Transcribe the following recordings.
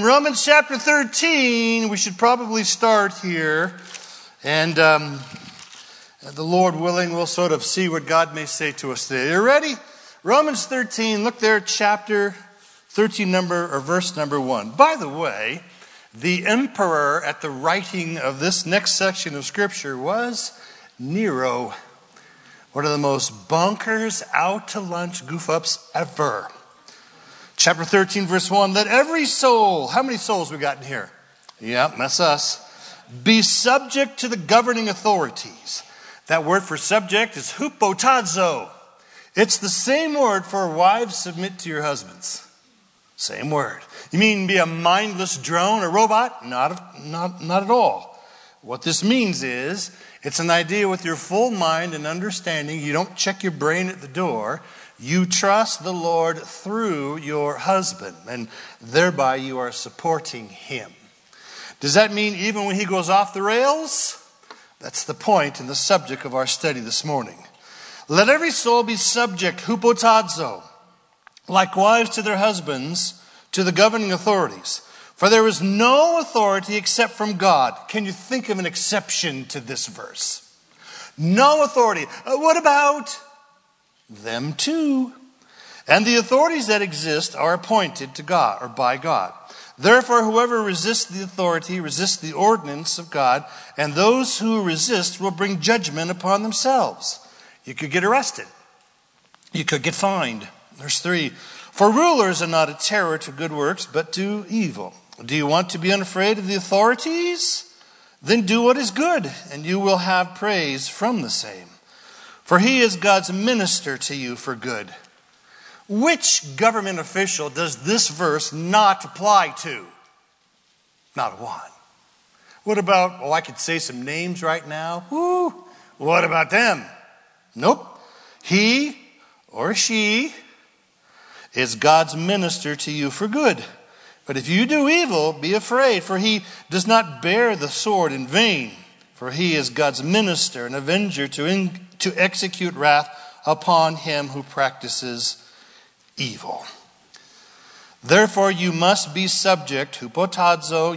Romans chapter 13, we should probably start here. And the Lord willing, we'll sort of see what God may say to us today. Are you ready? Romans 13, look there, chapter 13, verse number 1. By the way, the emperor at the writing of this next section of Scripture was Nero. One of the most bonkers, out-to-lunch goof-ups ever. Chapter 13, verse 1, let every soul, how many souls we got in here? Yep, that's us. Be subject to the governing authorities. That word for subject is hupotazo. It's the same word for wives submit to your husbands. Same word. You mean be a mindless drone, a robot? Not at all. What this means is, it's an idea with your full mind and understanding. You don't check your brain at the door. You trust the Lord through your husband, and thereby you are supporting him. Does that mean even when he goes off the rails? That's the point and the subject of our study this morning. Let every soul be subject, hupotazo, like wives to their husbands, to the governing authorities. For there is no authority except from God. Can you think of an exception to this verse? No authority. What about them too? And the authorities that exist are appointed to God or by God. Therefore, whoever resists the authority resists the ordinance of God, and those who resist will bring judgment upon themselves. You could get arrested. You could get fined. Verse 3, for rulers are not a terror to good works, but to evil. Do you want to be unafraid of the authorities? Then do what is good, and you will have praise from the same. For he is God's minister to you for good. Which government official does this verse not apply to? Not one. What about, I could say some names right now. Woo! What about them? Nope. He or she is God's minister to you for good. But if you do evil, be afraid, for he does not bear the sword in vain. For he is God's minister, an avenger to execute wrath upon him who practices evil. Therefore you must be subject, hupotazo,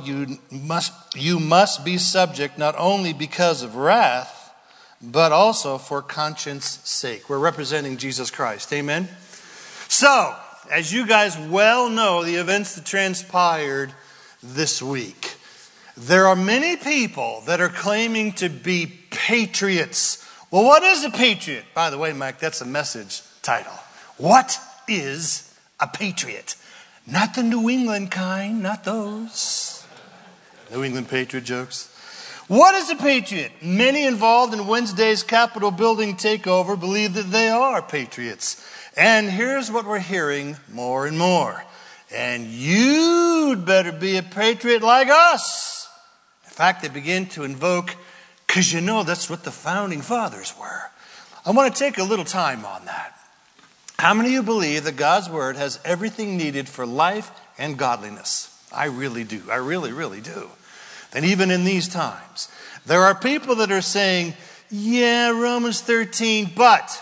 you must be subject not only because of wrath, but also for conscience sake. We're representing Jesus Christ. Amen? So, as you guys well know, the events that transpired this week, there are many people that are claiming to be patriots. Well, what is a patriot? By the way, Mike, that's a message title. What is a patriot? Not the New England kind, not those. New England patriot jokes. What is a patriot? Many involved in Wednesday's Capitol building takeover believe that they are patriots. And here's what we're hearing more and more. And you'd better be a patriot like us. In fact, they begin to invoke, because you know that's what the founding fathers were. I want to take a little time on that. How many of you believe that God's word has everything needed for life and godliness? I really do. I really, really do. And even in these times, there are people that are saying, yeah, Romans 13, but...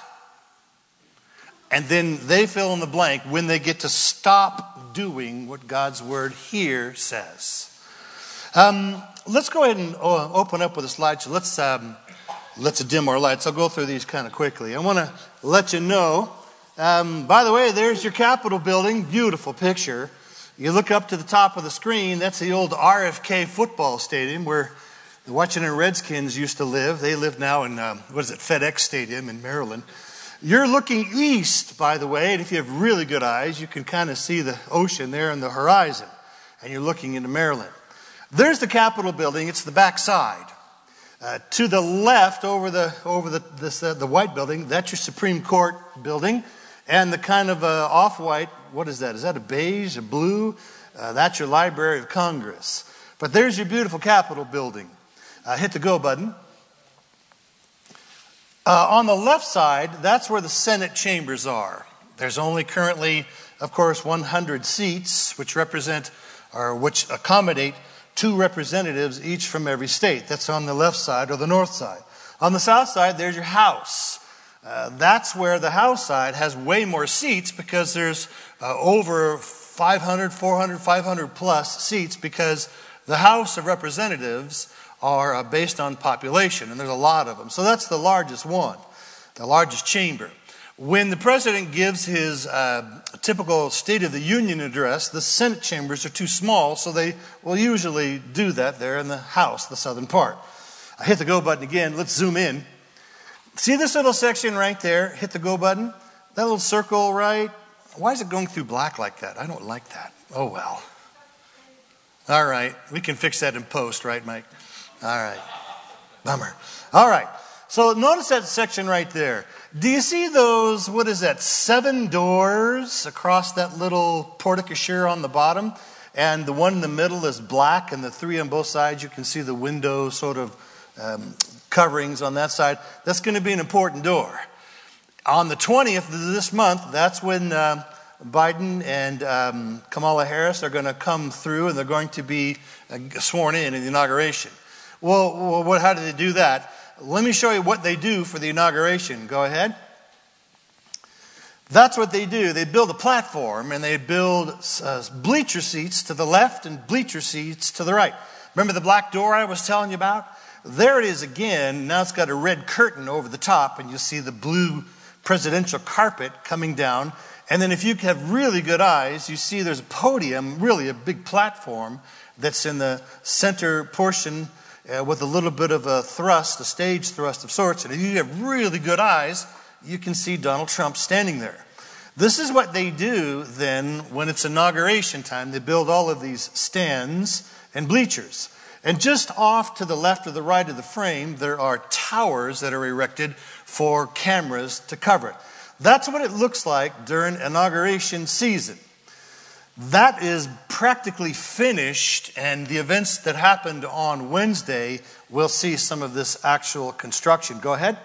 And then they fill in the blank when they get to stop doing what God's word here says. Let's go ahead and open up with a slide. So let's dim our lights. I'll go through these kind of quickly. I want to let you know, by the way, there's your Capitol building. Beautiful picture. You look up to the top of the screen, that's the old RFK football stadium where the Washington Redskins used to live. They live now in, FedEx Stadium in Maryland. You're looking east, by the way, and if you have really good eyes, you can kind of see the ocean there on the horizon, and you're looking into Maryland. There's the Capitol building. It's the back side. To the left, over the white building, that's your Supreme Court building, and the kind of off-white. What is that? Is that a beige, a blue? That's your Library of Congress. But there's your beautiful Capitol building. Hit the go button. On the left side, that's where the Senate chambers are. There's only currently, of course, 100 seats, which accommodate 2 representatives each from every state. That's on the left side or the north side. On the south side, there's your House. That's where the House side has way more seats because there's over 500, 400, 500 plus seats because the House of Representatives are based on population, and there's a lot of them. So that's the largest one, the largest chamber. When the president gives his typical State of the Union address, the Senate chambers are too small, so they will usually do that there in the House, the southern part. I hit the go button again. Let's zoom in. See this little section right there? Hit the go button. That little circle, right? Why is it going through black like that? I don't like that. Oh, well. All right. We can fix that in post, right, Mike? All right. Bummer. All right. So notice that section right there. Do you see those, 7 doors across that little porticosure on the bottom? And the one in the middle is black, and the 3 on both sides, you can see the window sort of coverings on that side. That's going to be an important door. On the 20th of this month, that's when Biden and Kamala Harris are going to come through, and they're going to be sworn in the inauguration. Well, how do they do that? Let me show you what they do for the inauguration. Go ahead. That's what they do. They build a platform, and they build bleacher seats to the left and bleacher seats to the right. Remember the black door I was telling you about? There it is again. Now it's got a red curtain over the top, and you see the blue presidential carpet coming down. And then if you have really good eyes, you see there's a podium, really a big platform that's in the center portion with a little bit of a thrust, a stage thrust of sorts. And if you have really good eyes, you can see Donald Trump standing there. This is what they do then when it's inauguration time. They build all of these stands and bleachers. And just off to the left or the right of the frame, there are towers that are erected for cameras to cover it. That's what it looks like during inauguration season. That is practically finished, and the events that happened on Wednesday will see some of this actual construction. Go ahead.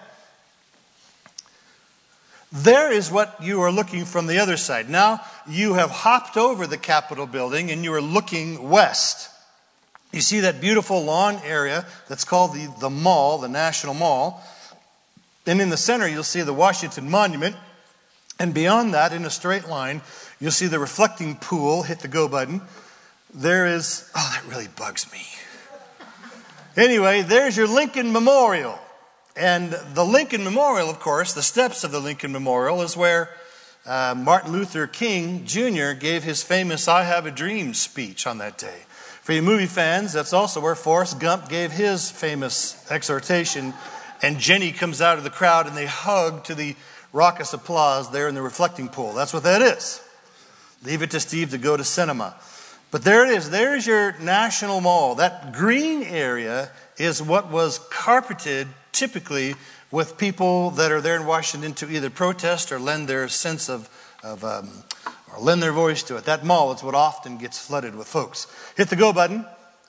There is what you are looking from the other side. Now you have hopped over the Capitol building and you are looking west. You see that beautiful lawn area that's called the Mall, the National Mall. And in the center you'll see the Washington Monument. And beyond that, in a straight line, you'll see the reflecting pool. Hit the go button. There is, that really bugs me. Anyway, there's your Lincoln Memorial. And the Lincoln Memorial, of course, the steps of the Lincoln Memorial is where Martin Luther King Jr. gave his famous I Have a Dream speech on that day. For you movie fans, that's also where Forrest Gump gave his famous exhortation. And Jenny comes out of the crowd and they hug to the raucous applause there in the reflecting pool. That's what that is. Leave it to Steve to go to cinema. But there it is. There's your National Mall. That green area is what was carpeted typically with people that are there in Washington to either protest or lend their sense of or lend their voice to it. That mall is what often gets flooded with folks. Hit the go button.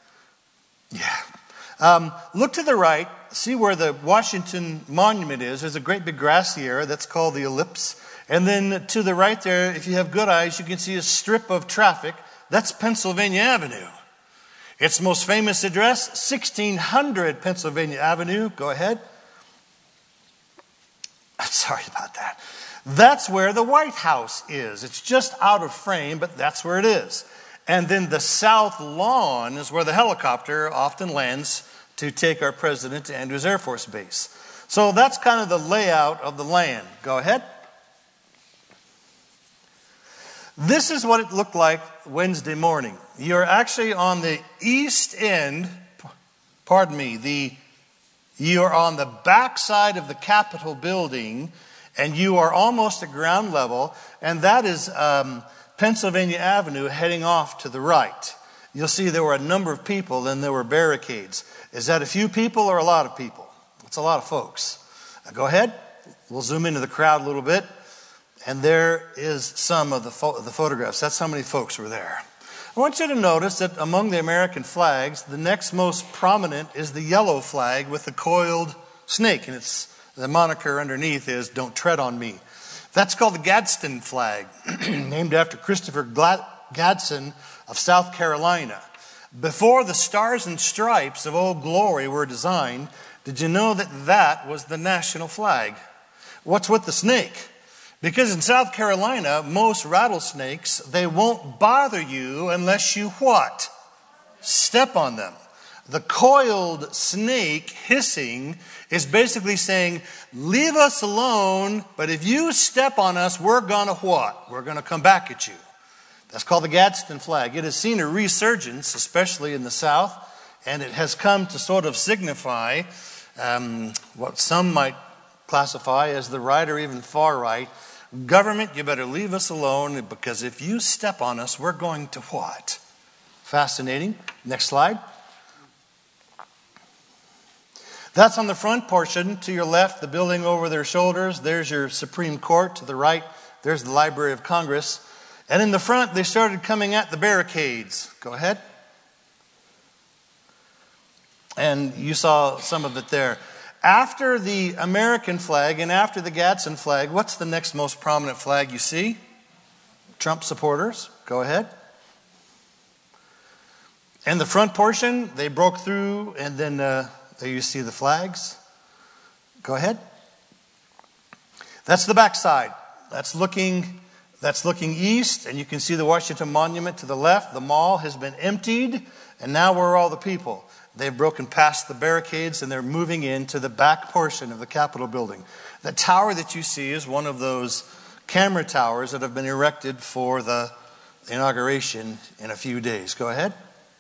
Yeah. Look to the right. See where the Washington Monument is. There's a great big grassy area that's called the Ellipse. And then to the right there, if you have good eyes, you can see a strip of traffic. That's Pennsylvania Avenue. Its most famous address, 1600 Pennsylvania Avenue. Go ahead. Sorry about that. That's where the White House is. It's just out of frame, but that's where it is. And then the South Lawn is where the helicopter often lands to take our president to Andrews Air Force Base. So that's kind of the layout of the land. Go ahead. This is what it looked like Wednesday morning. You're actually on the east end, you're on the back side of the Capitol building, and you are almost at ground level, and that is Pennsylvania Avenue heading off to the right. You'll see there were a number of people, and there were barricades. Is that a few people or a lot of people? It's a lot of folks. Go ahead. We'll zoom into the crowd a little bit. And there is some of the photographs. That's how many folks were there. I want you to notice that among the American flags, the next most prominent is the yellow flag with the coiled snake. And the moniker underneath is "Don't Tread on Me." That's called the Gadsden flag, named after Christopher Gadsden of South Carolina. Before the stars and stripes of Old Glory were designed, did you know that was the national flag? What's with the snake? Because in South Carolina, most rattlesnakes, they won't bother you unless you what? Step on them. The coiled snake hissing is basically saying, leave us alone, but if you step on us, we're going to what? We're going to come back at you. That's called the Gadsden flag. It has seen a resurgence, especially in the South, and it has come to sort of signify what some might classify as the right or even far right. Government, you better leave us alone, because if you step on us, we're going to what? Fascinating. Next slide. That's on the front portion. To your left, the building over their shoulders. There's your Supreme Court. To the right, there's the Library of Congress. And in the front, they started coming at the barricades. Go ahead. And you saw some of it there. After the American flag and after the Gadsden flag, what's the next most prominent flag you see? Trump supporters. Go ahead. And the front portion, they broke through, and then there you see the flags. Go ahead. That's the backside. That's looking east, and you can see the Washington Monument to the left. The mall has been emptied, and now where are all the people? They've broken past the barricades, and they're moving into the back portion of the Capitol building. The tower that you see is one of those camera towers that have been erected for the inauguration in a few days. Go ahead.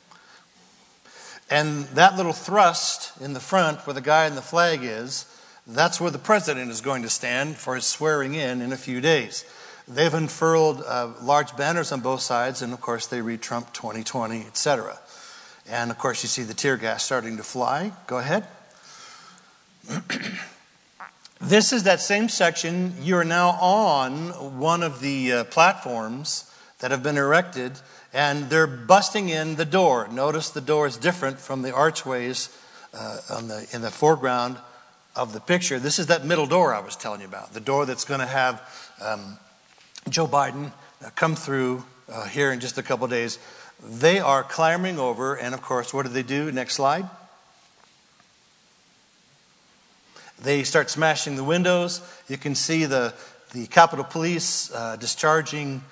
And that little thrust in the front where the guy in the flag is, that's where the president is going to stand for his swearing in a few days. They've unfurled large banners on both sides, and of course they read Trump 2020, etc. And of course you see the tear gas starting to fly. Go ahead. This is that same section. You're now on one of the platforms that have been erected, and they're busting in the door. Notice the door is different from the archways in the foreground of the picture. This is that middle door I was telling you about, the door that's going to have Joe Biden come through here in just a couple days. They are clambering over, and of course, what do? Next slide. They start smashing the windows. You can see the Capitol Police discharging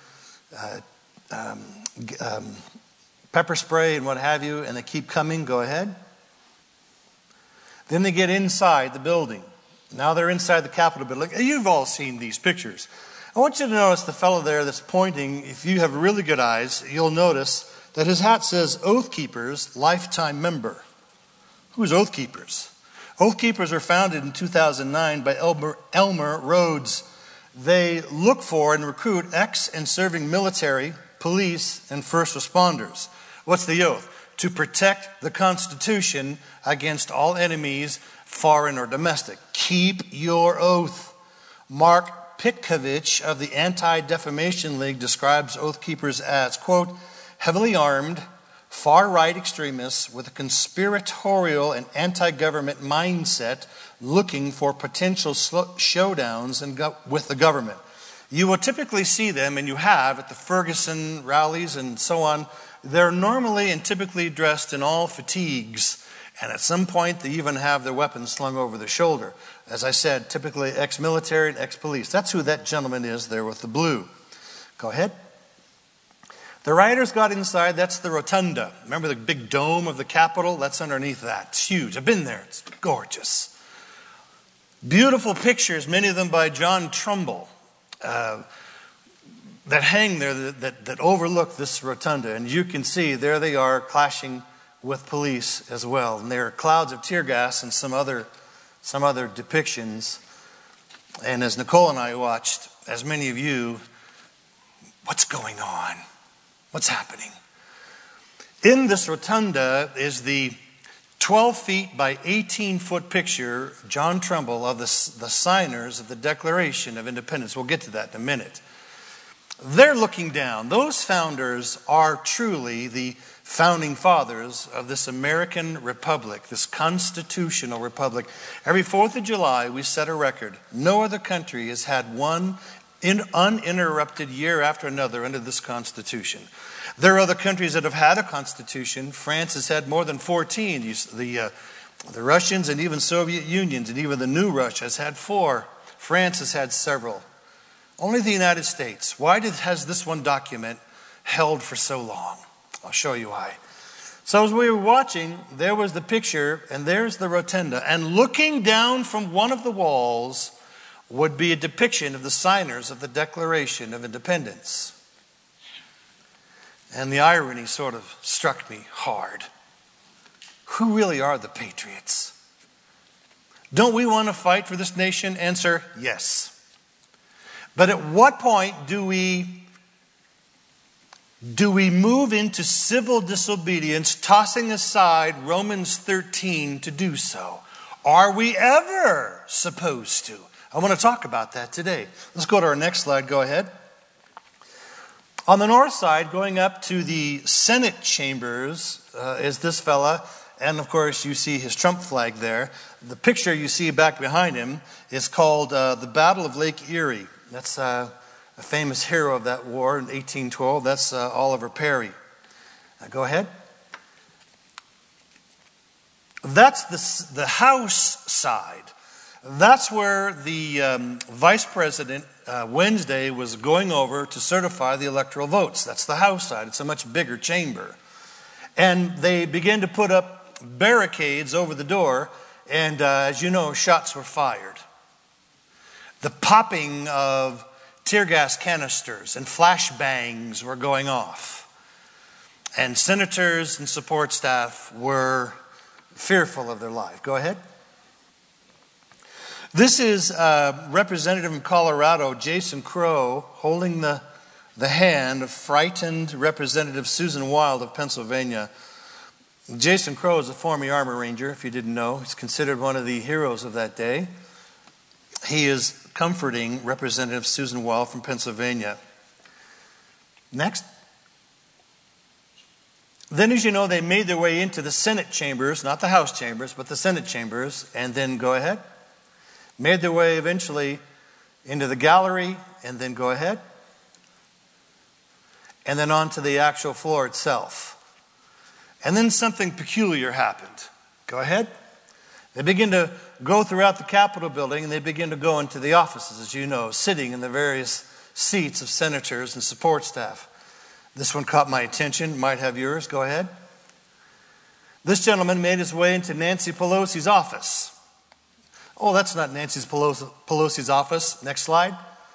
pepper spray and what have you, and they keep coming. Go ahead. Then they get inside the building. Now they're inside the Capitol building. You've all seen these pictures. I want you to notice the fellow there that's pointing. If you have really good eyes, you'll notice that his hat says Oath Keepers Lifetime Member. Who's Oath Keepers? Oath Keepers were founded in 2009 by Elmer Rhodes. They look for and recruit ex and serving military, police, and first responders. What's the oath? To protect the Constitution against all enemies, foreign or domestic. Keep your oath. Mark Pitkovich of the Anti-Defamation League describes Oath Keepers as, quote, heavily armed, far-right extremists with a conspiratorial and anti-government mindset looking for potential showdowns with the government. You will typically see them, and you have at the Ferguson rallies and so on. They're normally and typically dressed in all fatigues, and at some point they even have their weapons slung over their shoulder. As I said, typically ex-military and ex-police. That's who that gentleman is there with the blue. Go ahead. The rioters got inside. That's the rotunda. Remember the big dome of the Capitol? That's underneath that. It's huge. I've been there. It's gorgeous. Beautiful pictures, many of them by John Trumbull, that hang there that overlook this rotunda. And you can see there they are clashing with police as well. And there are clouds of tear gas and some other depictions. And as Nicole and I watched, as many of you, what's going on? What's happening? In this rotunda is the 12 feet by 18-foot picture, John Trumbull, of the signers of the Declaration of Independence. We'll get to that in a minute. They're looking down. Those founders are truly the founding fathers of this American republic, this constitutional republic. Every 4th of July, we set a record. No other country has had one uninterrupted year after another under this Constitution. There are other countries that have had a Constitution. France has had more than 14. The Russians and even Soviet Unions and even the new Russia has had 4. France has had several. Only the United States. Why has this one document held for so long? I'll show you why. So as we were watching, there was the picture, and there's the rotunda. And looking down from one of the walls would be a depiction of the signers of the Declaration of Independence. And the irony sort of struck me hard. Who really are the patriots? Don't we want to fight for this nation? Answer, yes. But at what point do we move into civil disobedience, tossing aside Romans 13 to do so? Are we ever supposed to? I want to talk about that today. Let's go to our next slide. Go ahead. On the north side, going up to the Senate chambers, is this fella. And of course, you see his Trump flag there. The picture you see back behind him is called the Battle of Lake Erie. That's a famous hero of that war in 1812. That's Oliver Perry. Go ahead. That's the House side. That's where the Vice President Wednesday was going over to certify the electoral votes. That's the House side. It's a much bigger chamber. And they began to put up barricades over the door, and as you know, shots were fired. The popping of tear gas canisters and flashbangs were going off. And senators and support staff were fearful of their life. Go ahead. This is Representative from Colorado, Jason Crow, holding the hand of frightened Representative Susan Wild of Pennsylvania. Jason Crow is a former Army Ranger, if you didn't know. He's considered one of the heroes of that day. He is comforting Representative Susan Wild from Pennsylvania. Next. Then, as you know, they made their way into the Senate chambers, not the House chambers, but the Senate chambers, and then go ahead. Made their way eventually into the gallery, and then go ahead. And then onto the actual floor itself. And then something peculiar happened. Go ahead. They begin to go throughout the Capitol building, and they begin to go into the offices, as you know, sitting in the various seats of senators and support staff. This one caught my attention. Might have yours. Go ahead. This gentleman made his way into Nancy Pelosi's office. Oh, that's not Nancy Pelosi's office. Next slide.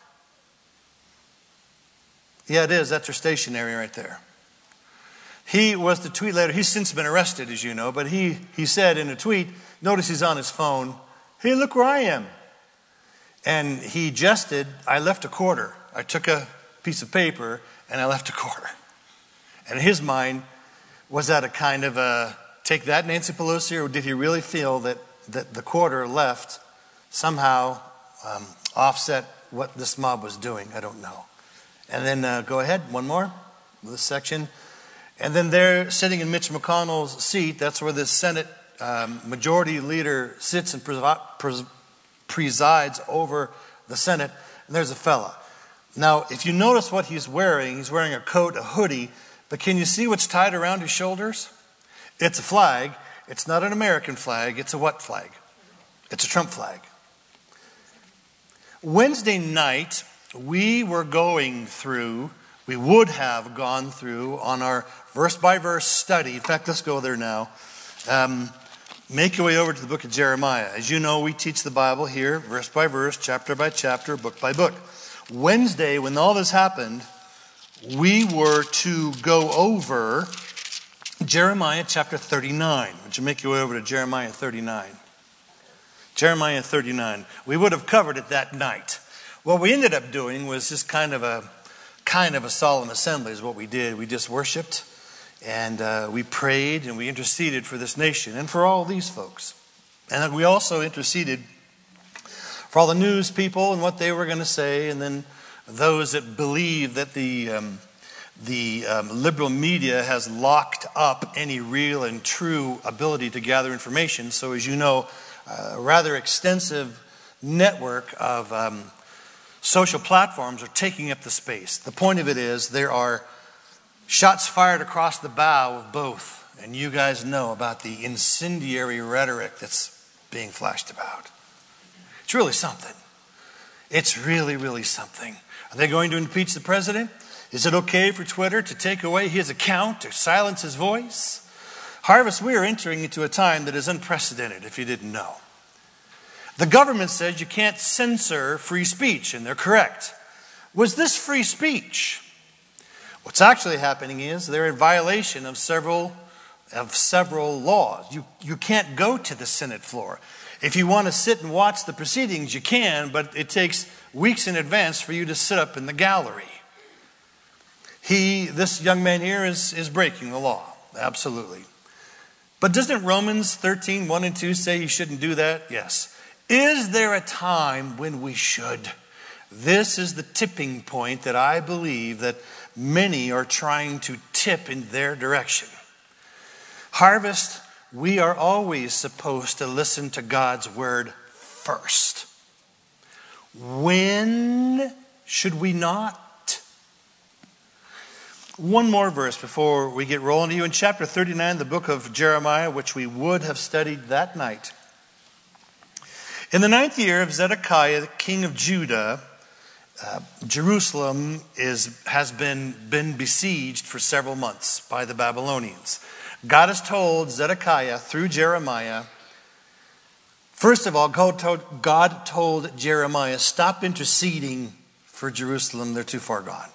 Yeah, it is. That's her stationery right there. He was the tweet leader. He's since been arrested, as you know, but he said in a tweet, notice he's on his phone, "Hey, look where I am." And he jested, "I left a quarter. I took a piece of paper and I left a quarter." And in his mind, was that a kind of a, take that, Nancy Pelosi, or did he really feel that the quarter left somehow offset what this mob was doing? I don't know. And then go ahead, one more, this section. And then there, sitting in Mitch McConnell's seat, that's where the Senate majority leader sits and presides over the Senate. And there's a fella. Now, if you notice what he's wearing a coat, a hoodie, but can you see what's tied around his shoulders? It's a flag. It's not an American flag. It's a what flag? It's a Trump flag. Wednesday night, we would have gone through on our verse-by-verse study. In fact, let's go there now. Make your way over to the book of Jeremiah. As you know, we teach the Bible here, verse by verse, chapter by chapter, book by book. Wednesday, when all this happened, we were to go over Jeremiah chapter 39. Would you make your way over to Jeremiah 39? Jeremiah 39. We would have covered it that night. What we ended up doing was just kind of a solemn assembly is what we did. We just worshiped and we prayed and we interceded for this nation and for all these folks. And we also interceded for all the news people and what they were going to say, and then those that believe that the liberal media has locked up any real and true ability to gather information. So as you know, a rather extensive network of social platforms are taking up the space. The point of it is there are shots fired across the bow of both. And you guys know about the incendiary rhetoric that's being flashed about. It's really something. It's really, really something. Are they going to impeach the president? Is it okay for Twitter to take away his account or silence his voice? Harvest, we are entering into a time that is unprecedented, if you didn't know. The government says you can't censor free speech, and they're correct. Was this free speech? What's actually happening is they're in violation of several laws. You can't go to the Senate floor. If you want to sit and watch the proceedings, you can, but it takes weeks in advance for you to sit up in the gallery. This young man here is breaking the law, absolutely. But doesn't Romans 13, 1 and 2 say you shouldn't do that? Yes. Is there a time when we should? This is the tipping point that I believe that many are trying to tip in their direction. Harvest, we are always supposed to listen to God's word first. When should we not? One more verse before we get rolling to you. In chapter 39, the book of Jeremiah, which we would have studied that night. In the 9th year of Zedekiah, the king of Judah, Jerusalem has been besieged for several months by the Babylonians. God has told Zedekiah through Jeremiah, first of all, God told Jeremiah, stop interceding for Jerusalem, they're too far gone.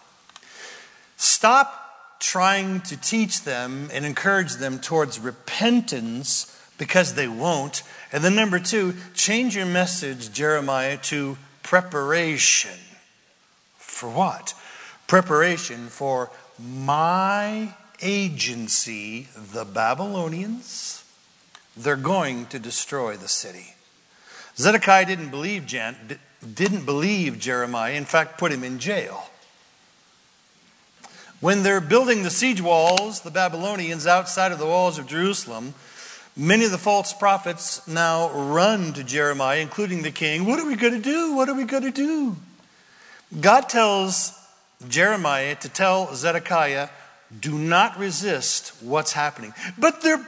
Stop trying to teach them and encourage them towards repentance because they won't. And then number 2, change your message, Jeremiah, to preparation. For what? Preparation for my agency, the Babylonians. They're going to destroy the city. Zedekiah didn't believe Jeremiah, in fact, put him in jail. When they're building the siege walls, the Babylonians outside of the walls of Jerusalem, many of the false prophets now run to Jeremiah, including the king. What are we going to do? What are we going to do? God tells Jeremiah to tell Zedekiah, do not resist what's happening. But they're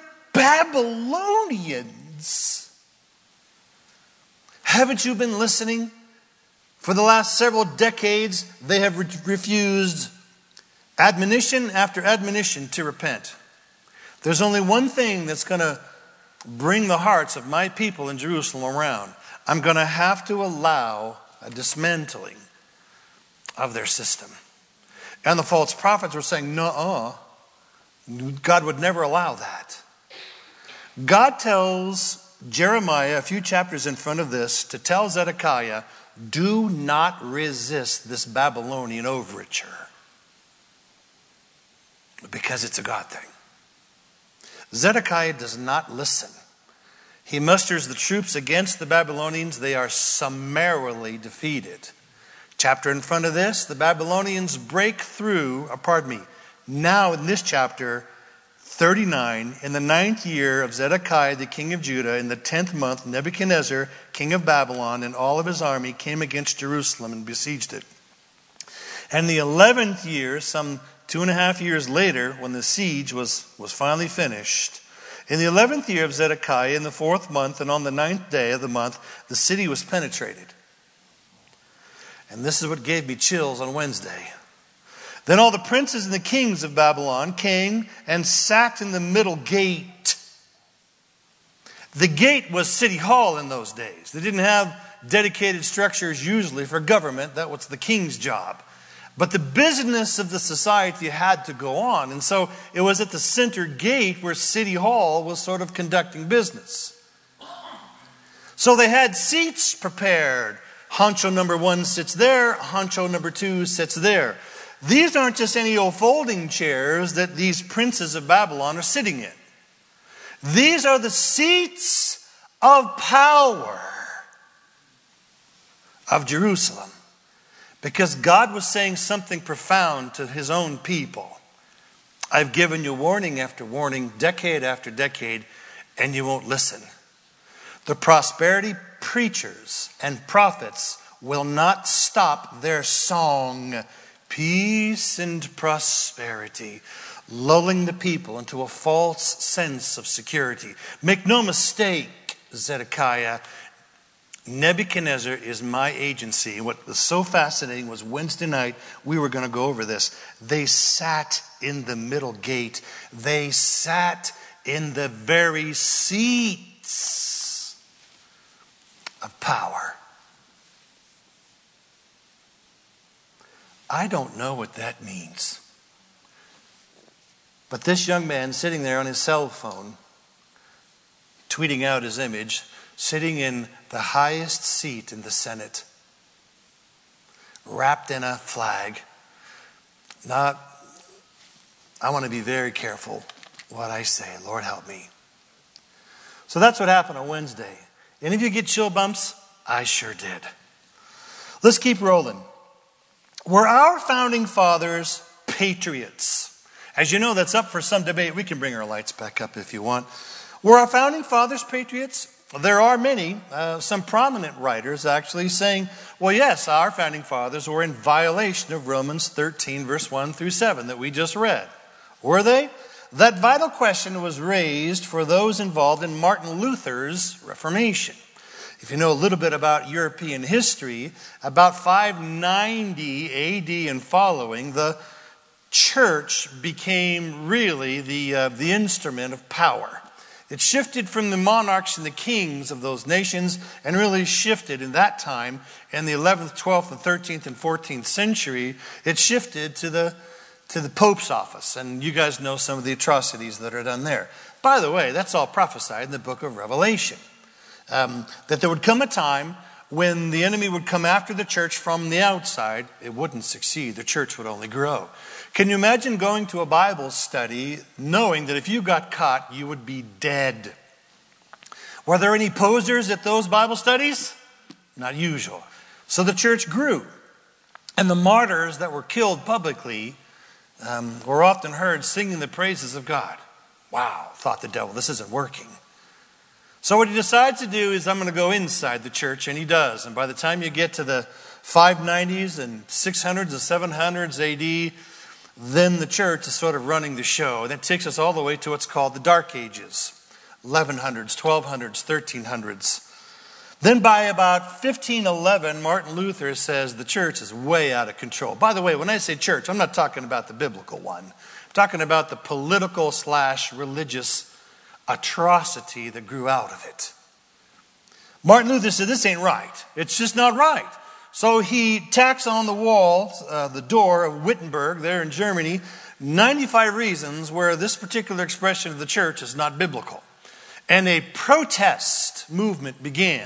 Babylonians. Haven't you been listening? For the last several decades, they have refused admonition after admonition to repent. There's only one thing that's going to bring the hearts of my people in Jerusalem around. I'm going to have to allow a dismantling of their system. And the false prophets were saying, no, God would never allow that. God tells Jeremiah, a few chapters in front of this, to tell Zedekiah, do not resist this Babylonian overture. Because it's a God thing. Zedekiah does not listen. He musters the troops against the Babylonians. They are summarily defeated. Chapter in front of this, the Babylonians break through, now in this chapter 39, in the 9th year of Zedekiah, the king of Judah, in the 10th month, Nebuchadnezzar, king of Babylon, and all of his army came against Jerusalem and besieged it. And the 11th year, some 2.5 years later, when the siege was finally finished, in the 11th year of Zedekiah, in the 4th month, and on the 9th day of the month, the city was penetrated. And this is what gave me chills on Wednesday. Then all the princes and the kings of Babylon came and sat in the middle gate. The gate was City Hall in those days. They didn't have dedicated structures usually for government. That was the king's job. But the business of the society had to go on. And so it was at the center gate where City Hall was sort of conducting business. So they had seats prepared. Honcho number 1 sits there. Honcho number 2 sits there. These aren't just any old folding chairs that these princes of Babylon are sitting in. These are the seats of power of Jerusalem. Because God was saying something profound to his own people. I've given you warning after warning, decade after decade, and you won't listen. The prosperity preachers and prophets will not stop their song, peace and prosperity, lulling the people into a false sense of security. Make no mistake, Zedekiah, Nebuchadnezzar is my agency. And what was so fascinating was Wednesday night, we were going to go over this. They sat in the middle gate. They sat in the very seats of power. I don't know what that means. But this young man sitting there on his cell phone, tweeting out his image, sitting in the highest seat in the Senate, wrapped in a flag. I want to be very careful what I say. Lord, help me. So that's what happened on Wednesday. Any of you get chill bumps? I sure did. Let's keep rolling. Were our founding fathers patriots? As you know, that's up for some debate. We can bring our lights back up if you want. Were our founding fathers patriots? There are many, some prominent writers actually saying, well, yes, our founding fathers were in violation of Romans 13, verse 1 through 7 that we just read. Were they? That vital question was raised for those involved in Martin Luther's Reformation. If you know a little bit about European history, about 590 AD and following, the church became really the instrument of power. It shifted from the monarchs and the kings of those nations and really shifted in that time in the 11th, 12th, and 13th and 14th century. It shifted to the Pope's office. And you guys know some of the atrocities that are done there. By the way, that's all prophesied in the book of Revelation. That there would come a time when the enemy would come after the church from the outside. It wouldn't succeed. The church would only grow. Can you imagine going to a Bible study knowing that if you got caught, you would be dead? Were there any posers at those Bible studies? Not usual. So the church grew. And the martyrs that were killed publicly were often heard singing the praises of God. Wow, thought the devil, this isn't working. So what he decides to do is, I'm going to go inside the church, and he does. And by the time you get to the 590s and 600s and 700s AD, then the church is sort of running the show. That takes us all the way to what's called the Dark Ages. 1100s, 1200s, 1300s. Then by about 1511, Martin Luther says the church is way out of control. By the way, when I say church, I'm not talking about the biblical one. I'm talking about the political / religious atrocity that grew out of it. Martin Luther said, this ain't right. It's just not right. So he tacks on the wall, the door of Wittenberg there in Germany, 95 reasons where this particular expression of the church is not biblical. And a protest movement began.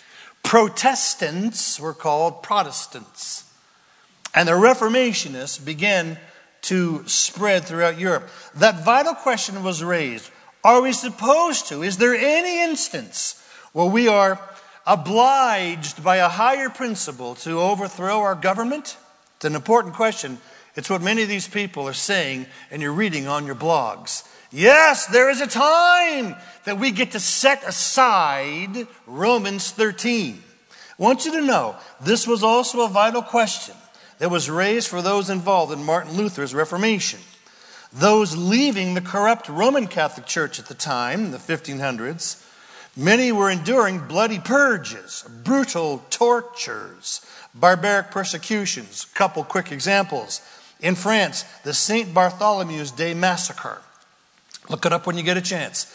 Protestants were called Protestants. And the Reformationists began to spread throughout Europe. That vital question was raised. Are we supposed to? Is there any instance where we are obliged by a higher principle to overthrow our government? It's an important question. It's what many of these people are saying, and you're reading on your blogs. Yes, there is a time that we get to set aside Romans 13. I want you to know, this was also a vital question that was raised for those involved in Martin Luther's Reformation. Those leaving the corrupt Roman Catholic Church at the time, the 1500s, many were enduring bloody purges, brutal tortures, barbaric persecutions. A couple quick examples. In France, the St. Bartholomew's Day Massacre. Look it up when you get a chance.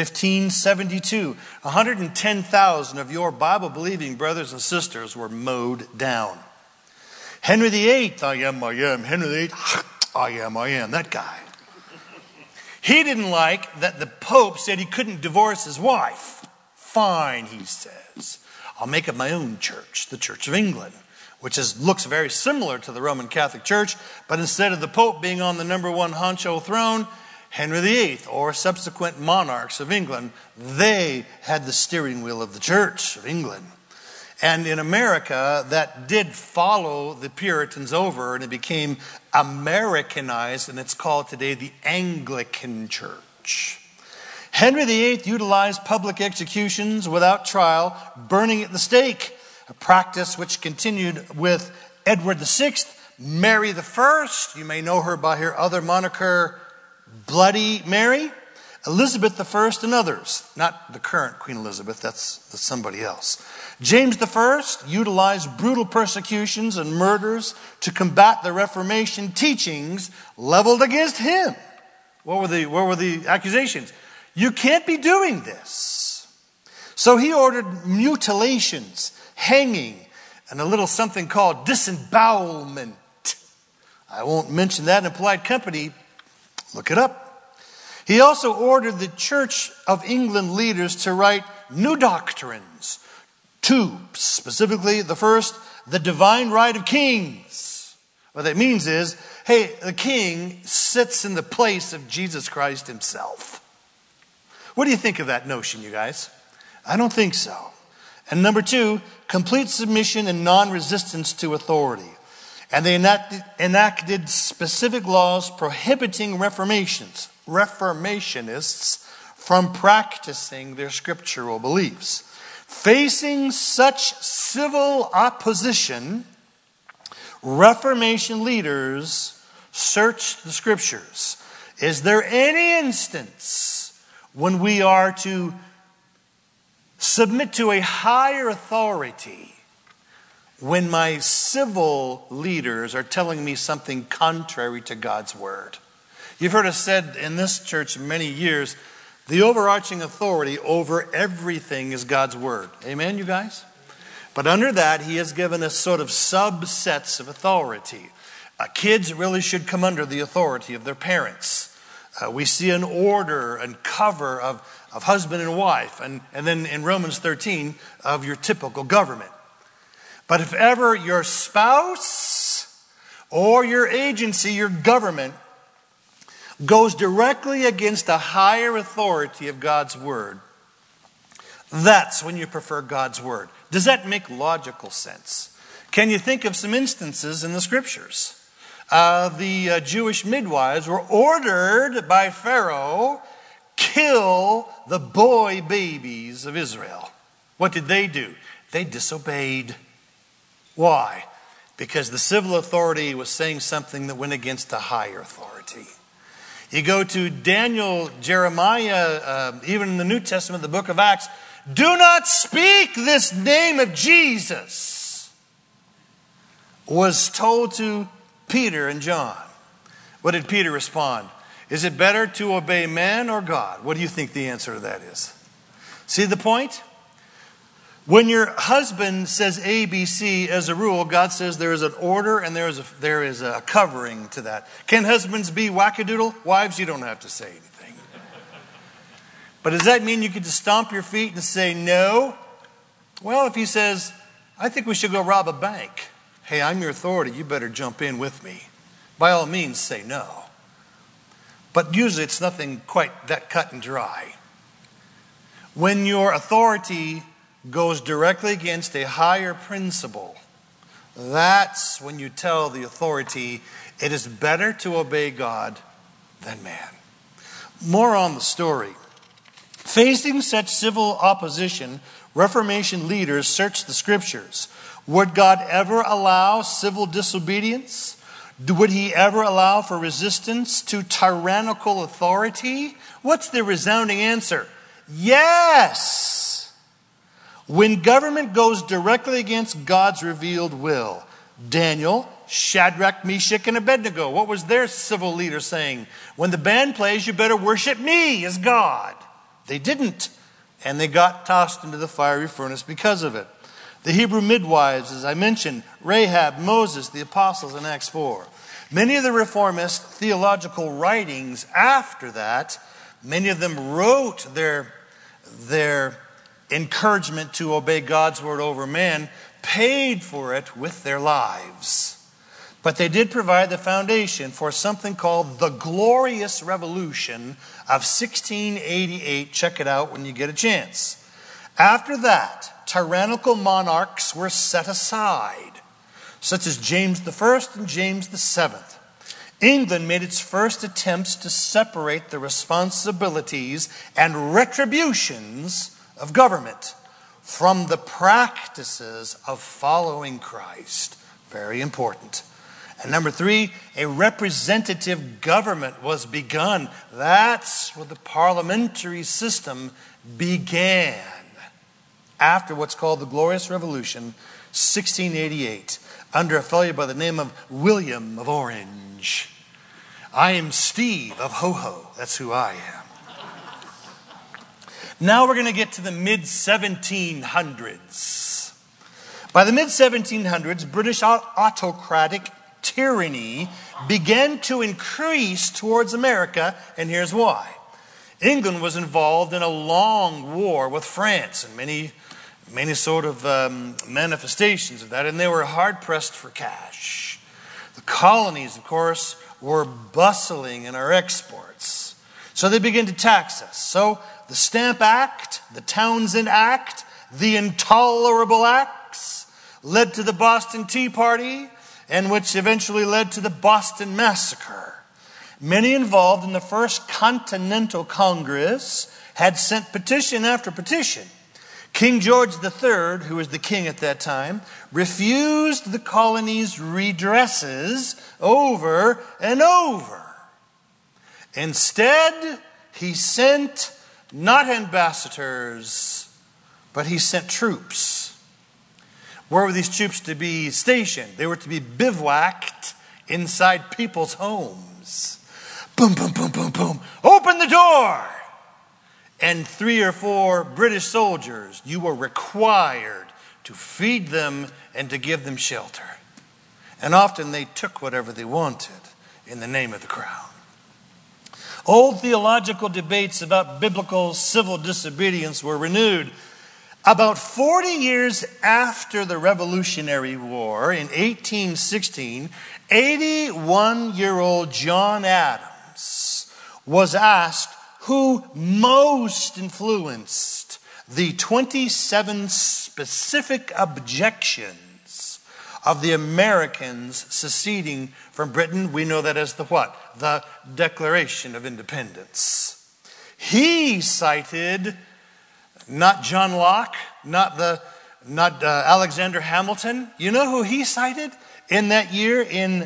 1572, 110,000 of your Bible-believing brothers and sisters were mowed down. Henry VIII, I am. Henry VIII, I am. That guy. He didn't like that the Pope said he couldn't divorce his wife. Fine, he says. I'll make it my own church, the Church of England, which looks very similar to the Roman Catholic Church, but instead of the Pope being on the number one honcho throne, Henry VIII or subsequent monarchs of England, they had the steering wheel of the Church of England. And in America, that did follow the Puritans over, and it became Americanized, and it's called today the Anglican Church. Henry VIII utilized public executions without trial, burning at the stake, a practice which continued with Edward VI, Mary I. You may know her by her other moniker, Bloody Mary. Elizabeth I and others. Not the current Queen Elizabeth, that's somebody else. James I utilized brutal persecutions and murders to combat the Reformation teachings leveled against him. What were the accusations? You can't be doing this. So he ordered mutilations, hanging, and a little something called disembowelment. I won't mention that in polite company. Look it up. He also ordered the Church of England leaders to write new doctrines. Two, specifically the first, the divine right of kings. What that means is, hey, the king sits in the place of Jesus Christ himself. What do you think of that notion, you guys? I don't think so. And number two, complete submission and non-resistance to authority. And they enacted specific laws prohibiting reformationists from practicing their scriptural beliefs. Facing such civil opposition, Reformation leaders searched the scriptures. Is there any instance when we are to submit to a higher authority when my civil leaders are telling me something contrary to God's word? You've heard us said in this church many years, the overarching authority over everything is God's word. Amen, you guys? But under that, he has given us sort of subsets of authority. Kids really should come under the authority of their parents. We see an order and cover of husband and wife, and then in Romans 13, of your typical government. But if ever your spouse or your agency, your government, goes directly against a higher authority of God's word, that's when you prefer God's word. Does that make logical sense? Can you think of some instances in the scriptures? The Jewish midwives were ordered by Pharaoh, kill the boy babies of Israel. What did they do? They disobeyed. Why? Because the civil authority was saying something that went against a higher authority. You go to Daniel, Jeremiah, even in the New Testament, the book of Acts, do not speak this name of Jesus, was told to Peter and John. What did Peter respond? Is it better to obey man or God? What do you think the answer to that is? See the point? When your husband says A, B, C, as a rule, God says there is an order and there is a covering to that. Can husbands be wackadoodle? Wives, you don't have to say anything. But does that mean you can just stomp your feet and say no? Well, if he says, I think we should go rob a bank. Hey, I'm your authority. You better jump in with me. By all means, say no. But usually it's nothing quite that cut and dry. When your authority goes directly against a higher principle, that's when you tell the authority it is better to obey God than man. More on the story. Facing such civil opposition, Reformation leaders searched the scriptures. Would God ever allow civil disobedience? Would he ever allow for resistance to tyrannical authority? What's the resounding answer? Yes! When government goes directly against God's revealed will. Daniel, Shadrach, Meshach, and Abednego. What was their civil leader saying? When the band plays, you better worship me as God. They didn't. And they got tossed into the fiery furnace because of it. The Hebrew midwives, as I mentioned, Rahab, Moses, the apostles in Acts 4. Many of the reformist theological writings after that, many of them wrote their encouragement to obey God's word over man, paid for it with their lives. But they did provide the foundation for something called the Glorious Revolution of 1688. Check it out when you get a chance. After that, tyrannical monarchs were set aside, such as James I and James VII. England made its first attempts to separate the responsibilities and retributions of government from the practices of following Christ. Very important. And number 3, a representative government was begun. That's where the parliamentary system began after what's called the Glorious Revolution, 1688, under a fellow by the name of William of Orange. I am Steve of Ho-Ho. That's who I am. Now we're going to get to the mid-1700s. By the mid-1700s, British autocratic tyranny began to increase towards America, and here's why. England was involved in a long war with France, and many sort of manifestations of that, and they were hard-pressed for cash. The colonies, of course, were bustling in our exports. So they began to tax us. So the Stamp Act, the Townshend Act, the Intolerable Acts led to the Boston Tea Party, and which eventually led to the Boston Massacre. Many involved in the First Continental Congress had sent petition after petition. King George III, who was the king at that time, refused the colonies' redresses over and over. Instead, he sent not ambassadors, but he sent troops. Where were these troops to be stationed? They were to be bivouacked inside people's homes. Boom, boom, boom, boom, boom. Open the door! And 3 or 4 British soldiers, you were required to feed them and to give them shelter. And often they took whatever they wanted in the name of the crown. Old theological debates about biblical civil disobedience were renewed. About 40 years after the Revolutionary War, in 1816, 81-year-old John Adams was asked who most influenced the 27 specific objections of the Americans seceding from Britain. We know that as the what? The Declaration of Independence. He cited not John Locke, not Alexander Hamilton. You know who he cited in that year, in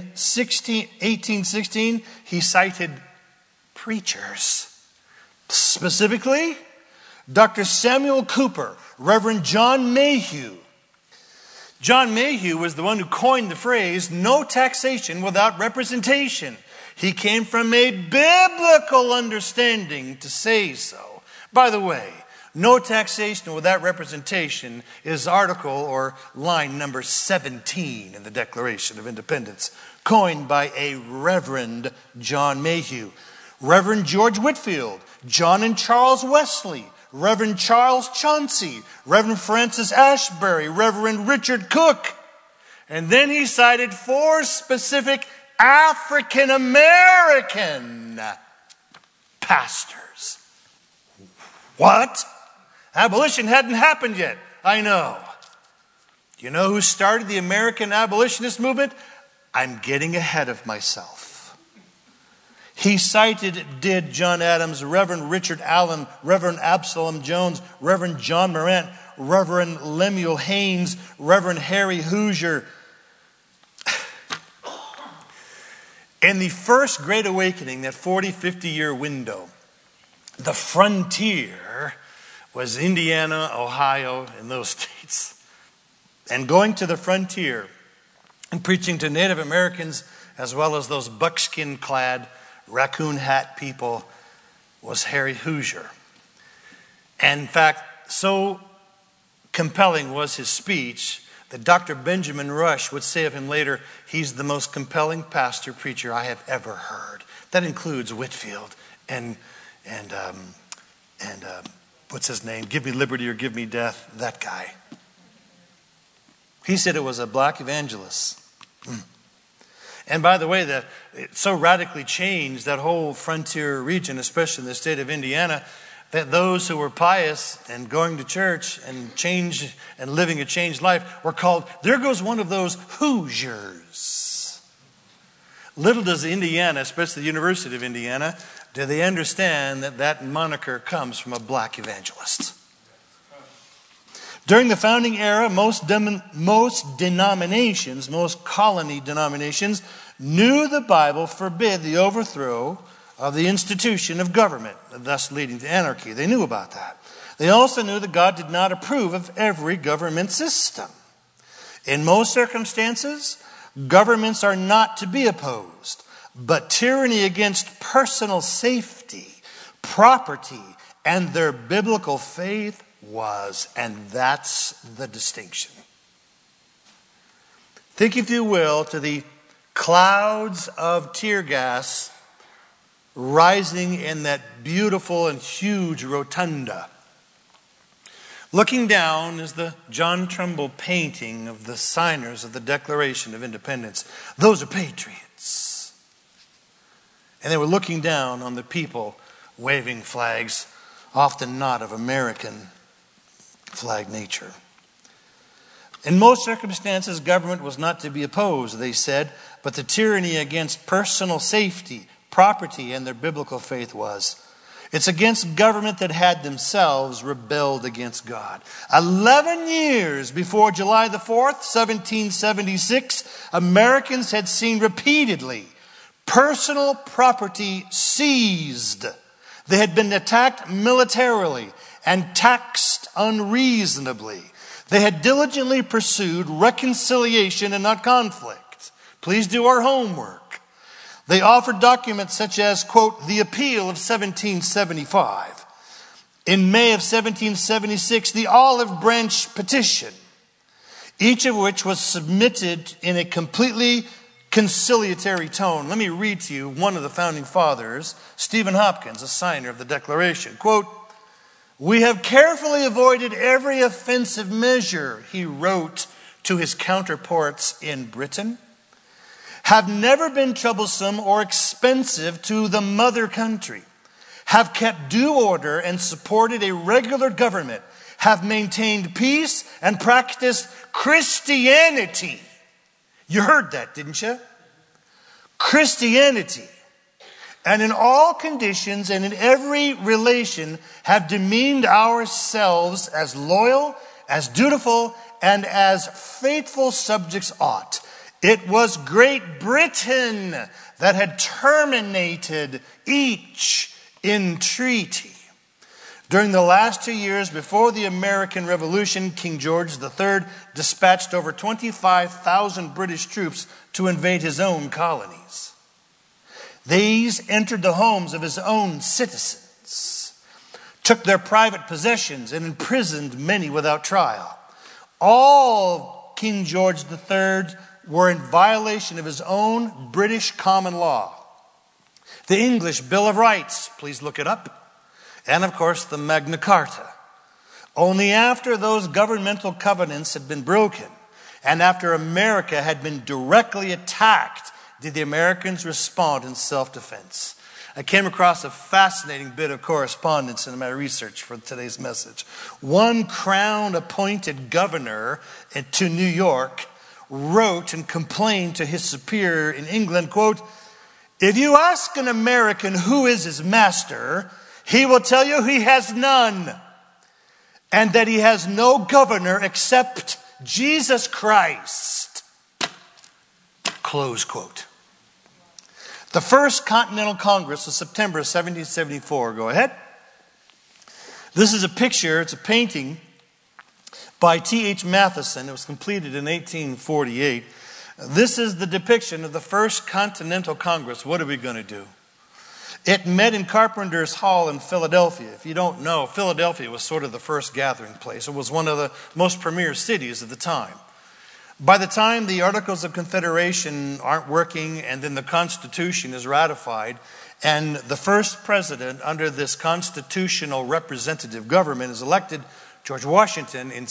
1816? He cited preachers. Specifically, Dr. Samuel Cooper, Reverend John Mayhew. John Mayhew was the one who coined the phrase, no taxation without representation. He came from a biblical understanding to say so. By the way, no taxation without representation is article or line number 17 in the Declaration of Independence, coined by a Reverend John Mayhew. Reverend George Whitefield, John and Charles Wesley, Reverend Charles Chauncey, Reverend Francis Ashbury, Reverend Richard Cook. And then he cited 4 specific African American pastors. What? Abolition hadn't happened yet. I know. You know who started the American abolitionist movement? I'm getting ahead of myself. He cited, John Adams, Reverend Richard Allen, Reverend Absalom Jones, Reverend John Morant, Reverend Lemuel Haynes, Reverend Harry Hoosier. In the first Great Awakening, that 40, 50-year window, the frontier was Indiana, Ohio, and those states. And going to the frontier and preaching to Native Americans as well as those buckskin-clad, raccoon hat people was Harry Hoosier. And in fact, so compelling was his speech that Dr. Benjamin Rush would say of him later, he's the most compelling pastor preacher I have ever heard. That includes Whitefield and what's his name? Give me liberty or give me death. That guy. He said it was a black evangelist. And by the way, it so radically changed that whole frontier region, especially in the state of Indiana, that those who were pious and going to church and living a changed life were called, there goes one of those Hoosiers. Little does Indiana, especially the University of Indiana, do they understand that moniker comes from a black evangelist. During the founding era, most denominations, most colony denominations, knew the Bible forbid the overthrow of the institution of government, thus leading to anarchy. They knew about that. They also knew that God did not approve of every government system. In most circumstances, governments are not to be opposed, but tyranny against personal safety, property, and their biblical faith was, and that's the distinction. Think, if you will, to the clouds of tear gas rising in that beautiful and huge rotunda. Looking down is the John Trumbull painting of the signers of the Declaration of Independence. Those are patriots. And they were looking down on the people waving flags, often not of American flag nature. In most circumstances, government was not to be opposed, they said, but the tyranny against personal safety, property, and their biblical faith was. It's against government that had themselves rebelled against God. 11 years before July the 4th, 1776, Americans had seen repeatedly personal property seized. They had been attacked militarily and taxed unreasonably. They had diligently pursued reconciliation and not conflict. Please do our homework. They offered documents such as, quote, the Appeal of 1775. In May of 1776, the Olive Branch Petition, each of which was submitted in a completely conciliatory tone. Let me read to you one of the founding fathers, Stephen Hopkins, a signer of the Declaration. Quote, we have carefully avoided every offensive measure, he wrote to his counterparts in Britain, have never been troublesome or expensive to the mother country, have kept due order and supported a regular government, have maintained peace and practiced Christianity. You heard that, didn't you? Christianity. And in all conditions and in every relation have demeaned ourselves as loyal, as dutiful, and as faithful subjects ought. It was Great Britain that had terminated each entreaty. During the last 2 years before the American Revolution, King George III dispatched over 25,000 British troops to invade his own colonies. These entered the homes of his own citizens, took their private possessions, and imprisoned many without trial. All King George III were in violation of his own British common law. The English Bill of Rights, please look it up, and of course the Magna Carta. Only after those governmental covenants had been broken and after America had been directly attacked did the Americans respond in self-defense. I came across a fascinating bit of correspondence in my research for today's message. One crown-appointed governor to New York wrote and complained to his superior in England, quote, if you ask an American who is his master, he will tell you he has none, and that he has no governor except Jesus Christ. Close quote. The First Continental Congress of September 1774. Go ahead. This is a picture, it's a painting by T.H. Matheson. It was completed in 1848. This is the depiction of the First Continental Congress. What are we going to do? It met in Carpenter's Hall in Philadelphia. If you don't know, Philadelphia was sort of the first gathering place. It was one of the most premier cities of the time. By the time the Articles of Confederation aren't working and then the Constitution is ratified and the first president under this constitutional representative government is elected, George Washington, in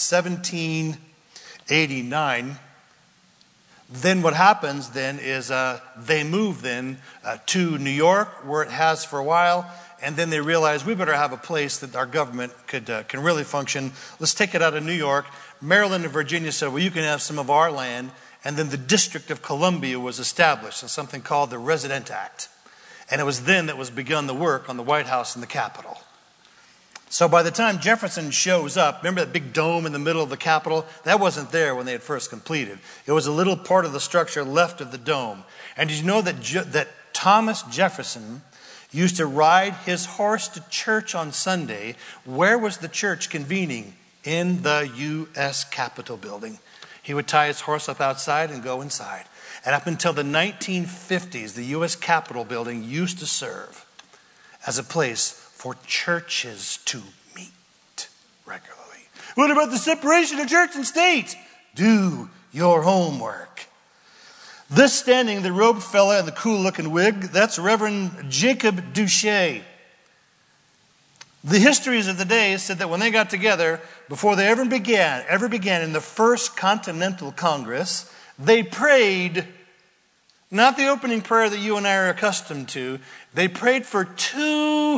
1789, then what happens then is they move then to New York, where it has for a while, and then they realize we better have a place that our government can really function. Let's take it out of New York. Maryland and Virginia said, well, you can have some of our land. And then the District of Columbia was established in something called the Resident Act. And it was then that was begun the work on the White House and the Capitol. So by the time Jefferson shows up, remember that big dome in the middle of the Capitol? That wasn't there when they had first completed. It was a little part of the structure left of the dome. And did you know that Thomas Jefferson used to ride his horse to church on Sunday? Where was the church convening? In the U.S. Capitol building. He would tie his horse up outside and go inside. And up until the 1950s, the U.S. Capitol building used to serve as a place for churches to meet regularly. What about the separation of church and state? Do your homework. This standing, the robed fella in the cool-looking wig, that's Reverend Jacob Duché. The histories of the day said that when they got together, before they ever began in the First Continental Congress, they prayed, not the opening prayer that you and I are accustomed to, they prayed for 2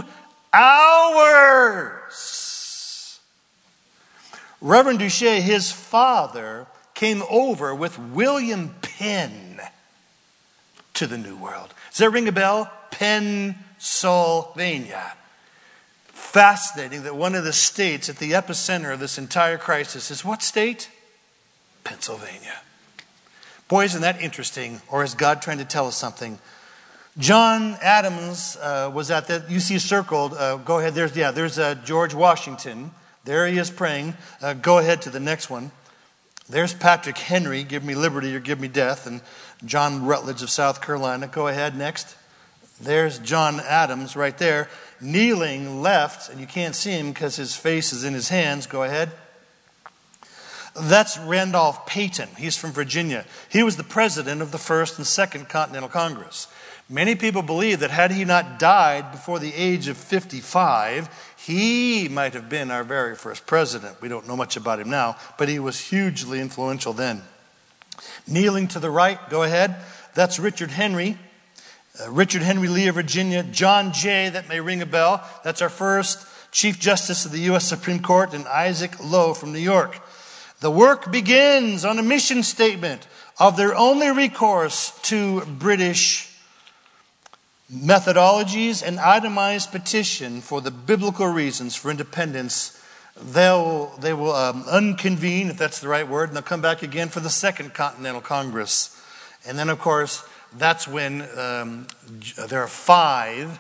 hours. Reverend Duché, his father, came over with William Penn to the New World. Does that ring a bell? Pennsylvania. Fascinating that one of the states at the epicenter of this entire crisis is what state? Pennsylvania. Boy, isn't that interesting? Or is God trying to tell us something? John Adams was at that. You see circled. Go ahead. There's George Washington. There he is praying. Go ahead to the next one. There's Patrick Henry. Give me liberty or give me death. And John Rutledge of South Carolina. Go ahead next. There's John Adams right there. Kneeling left, and you can't see him because his face is in his hands. Go ahead. That's Randolph Payton. He's from Virginia. He was the president of the First and Second Continental Congress. Many people believe that had he not died before the age of 55, he might have been our very first president. We don't know much about him now, but he was hugely influential then. Kneeling to the right, go ahead. That's Richard Henry. Richard Henry Lee of Virginia. John Jay, that may ring a bell. That's our first Chief Justice of the U.S. Supreme Court. And Isaac Lowe from New York. The work begins on a mission statement of their only recourse to British methodologies and itemized petition for the biblical reasons for independence. They will unconvene, if that's the right word, and they'll come back again for the Second Continental Congress. And then, of course, that's when there are 5.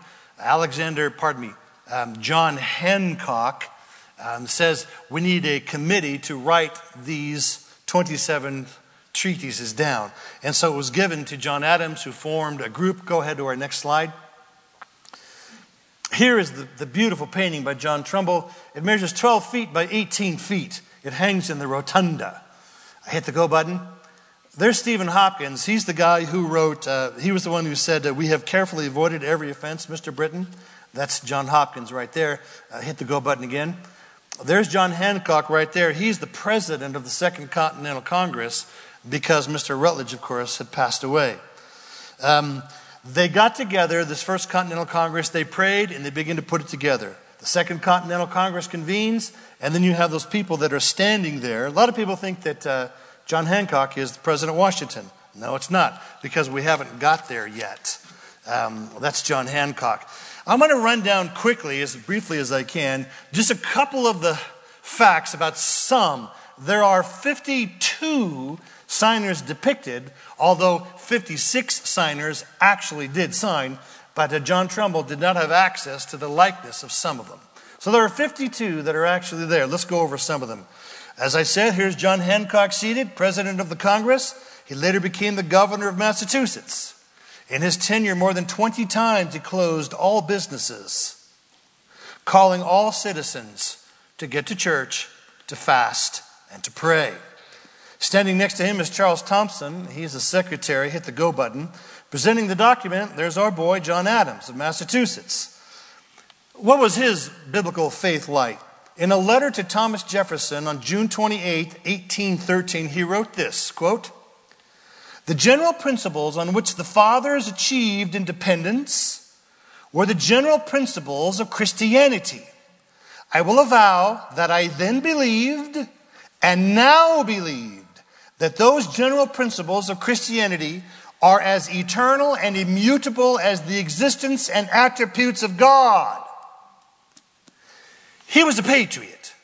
John Hancock says we need a committee to write these 27 treatises down. And so it was given to John Adams, who formed a group. Go ahead to our next slide. Here is the beautiful painting by John Trumbull. It measures 12 feet by 18 feet. It hangs in the rotunda. I hit the go button. There's Stephen Hopkins. He's the guy who wrote, he was the one who said, we have carefully avoided every offense, Mr. Britain. That's John Hopkins right there. Hit the go button again. There's John Hancock right there. He's the president of the Second Continental Congress because Mr. Rutledge, of course, had passed away. They got together, this First Continental Congress, they prayed and they began to put it together. The Second Continental Congress convenes, and then you have those people that are standing there. A lot of people think that John Hancock is President Washington. No, it's not, because we haven't got there yet. That's John Hancock. I'm going to run down quickly, as briefly as I can, just a couple of the facts about some. There are 52 signers depicted, although 56 signers actually did sign, but John Trumbull did not have access to the likeness of some of them. So there are 52 that are actually there. Let's go over some of them. As I said, here's John Hancock seated, president of the Congress. He later became the governor of Massachusetts. In his tenure, more than 20 times he closed all businesses, calling all citizens to get to church, to fast, and to pray. Standing next to him is Charles Thompson. He's the secretary. Hit the go button. Presenting the document, there's our boy John Adams of Massachusetts. What was his biblical faith like? In a letter to Thomas Jefferson on June 28, 1813, he wrote this, quote, "The general principles on which the fathers achieved independence were the general principles of Christianity. I will avow that I then believed and now believed that those general principles of Christianity are as eternal and immutable as the existence and attributes of God." He was a patriot.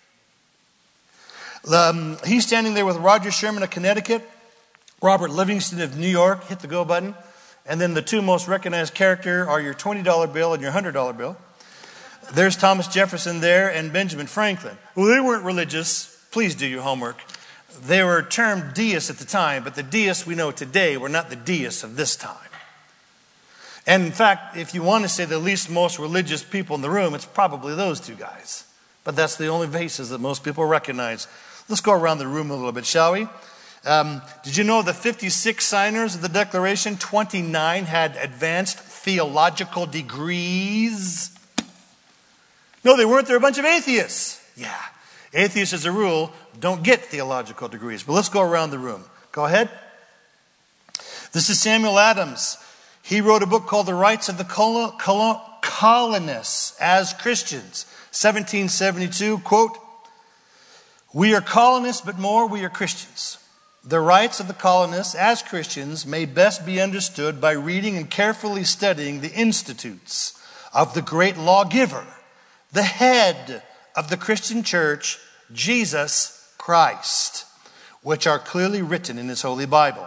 He's standing there with Roger Sherman of Connecticut, Robert Livingston of New York, hit the go button, and then the two most recognized characters are your $20 bill and your $100 bill. There's Thomas Jefferson there and Benjamin Franklin. Well, they weren't religious. Please do your homework. They were termed deists at the time, but the deists we know today were not the deists of this time. And in fact, if you want to say the least most religious people in the room, it's probably those two guys. But that's the only faces that most people recognize. Let's go around the room a little bit, shall we? Did you know the 56 signers of the Declaration, 29 had advanced theological degrees? No, they weren't. They're a bunch of atheists. Yeah. Atheists, as a rule, don't get theological degrees. But let's go around the room. Go ahead. This is Samuel Adams. He wrote a book called The Rights of the Colonists as Christians. 1772, quote, "We are colonists, but more, we are Christians. The rights of the colonists as Christians may best be understood by reading and carefully studying the institutes of the great lawgiver, the head of the Christian church, Jesus Christ, which are clearly written in his holy Bible."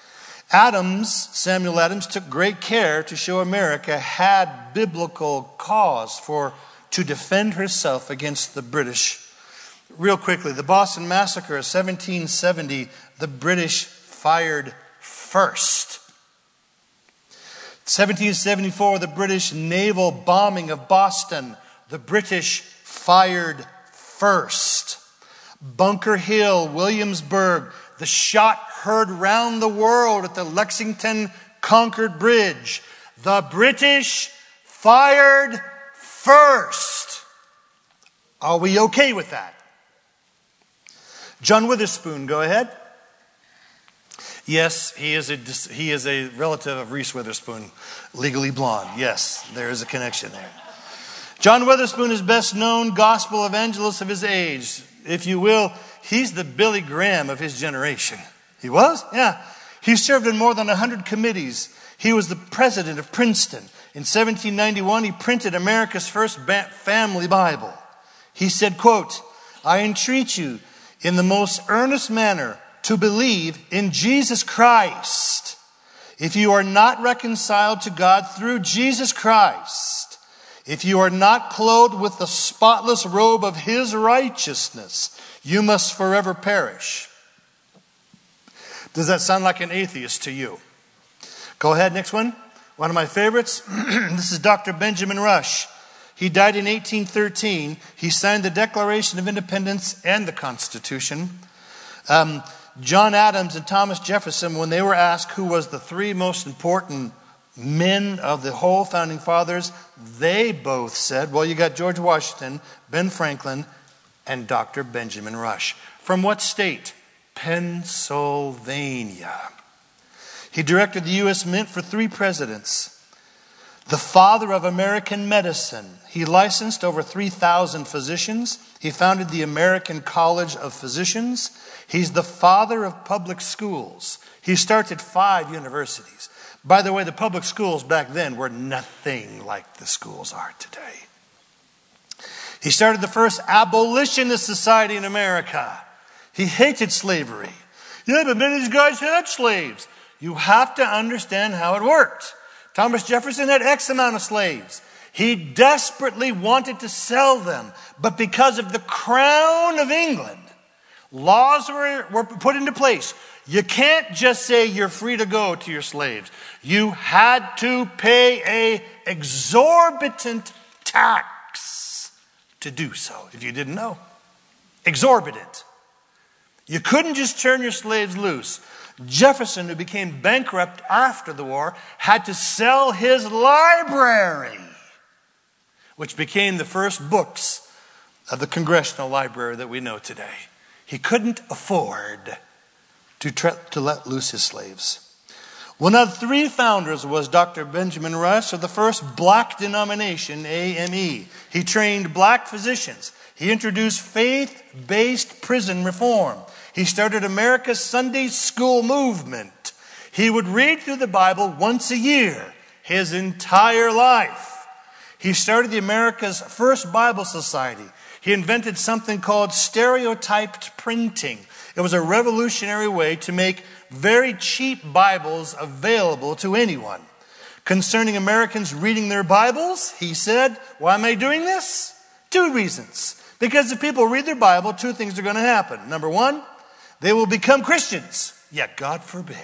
Samuel Adams, took great care to show America had biblical cause to defend herself against the British. Real quickly, the Boston Massacre of 1770, the British fired first. 1774, the British naval bombing of Boston, the British fired first. Bunker Hill, Williamsburg, the shot heard round the world at the Lexington Concord Bridge. The British fired first. Are we okay with that? John Witherspoon, go ahead. Yes, he is a relative of Reese Witherspoon, Legally Blonde. Yes, there is a connection there. John Witherspoon is best known gospel evangelist of his age. If you will, he's the Billy Graham of his generation. He was? Yeah. He served in more than 100 committees. He was the president of Princeton. In 1791, he printed America's first family Bible. He said, quote, "I entreat you in the most earnest manner to believe in Jesus Christ. If you are not reconciled to God through Jesus Christ, if you are not clothed with the spotless robe of his righteousness, you must forever perish." Does that sound like an atheist to you? Go ahead, next one. One of my favorites. This is Dr. Benjamin Rush. He died in 1813. He signed the Declaration of Independence and the Constitution. John Adams and Thomas Jefferson, when they were asked who was the three most important men of the whole founding fathers, they both said, well, you got George Washington, Ben Franklin, and Dr. Benjamin Rush. From what state? Pennsylvania. He directed the U.S. Mint for 3 presidents. The father of American medicine. He licensed over 3,000 physicians. He founded the American College of Physicians. He's the father of public schools. He started 5 universities. By the way, the public schools back then were nothing like the schools are today. He started the first abolitionist society in America. He hated slavery. Yeah, but many of these guys had slaves. You have to understand how it worked. Thomas Jefferson had X amount of slaves. He desperately wanted to sell them. But because of the Crown of England, laws were put into place. You can't just say you're free to go to your slaves. You had to pay an exorbitant tax to do so, if you didn't know. Exorbitant. You couldn't just turn your slaves loose. Jefferson, who became bankrupt after the war, had to sell his library, which became the first books of the Congressional Library that we know today. He couldn't afford to let loose his slaves. One of the 3 founders was Dr. Benjamin Rush of the first black denomination, AME. He trained black physicians. He introduced faith-based prison reform. He started America's Sunday school movement. He would read through the Bible once a year, his entire life. He started the America's first Bible society. He invented something called stereotyped printing. It was a revolutionary way to make very cheap Bibles available to anyone. Concerning Americans reading their Bibles, he said, why am I doing this? 2 reasons. Because if people read their Bible, 2 things are going to happen. Number 1, they will become Christians. Yet God forbid.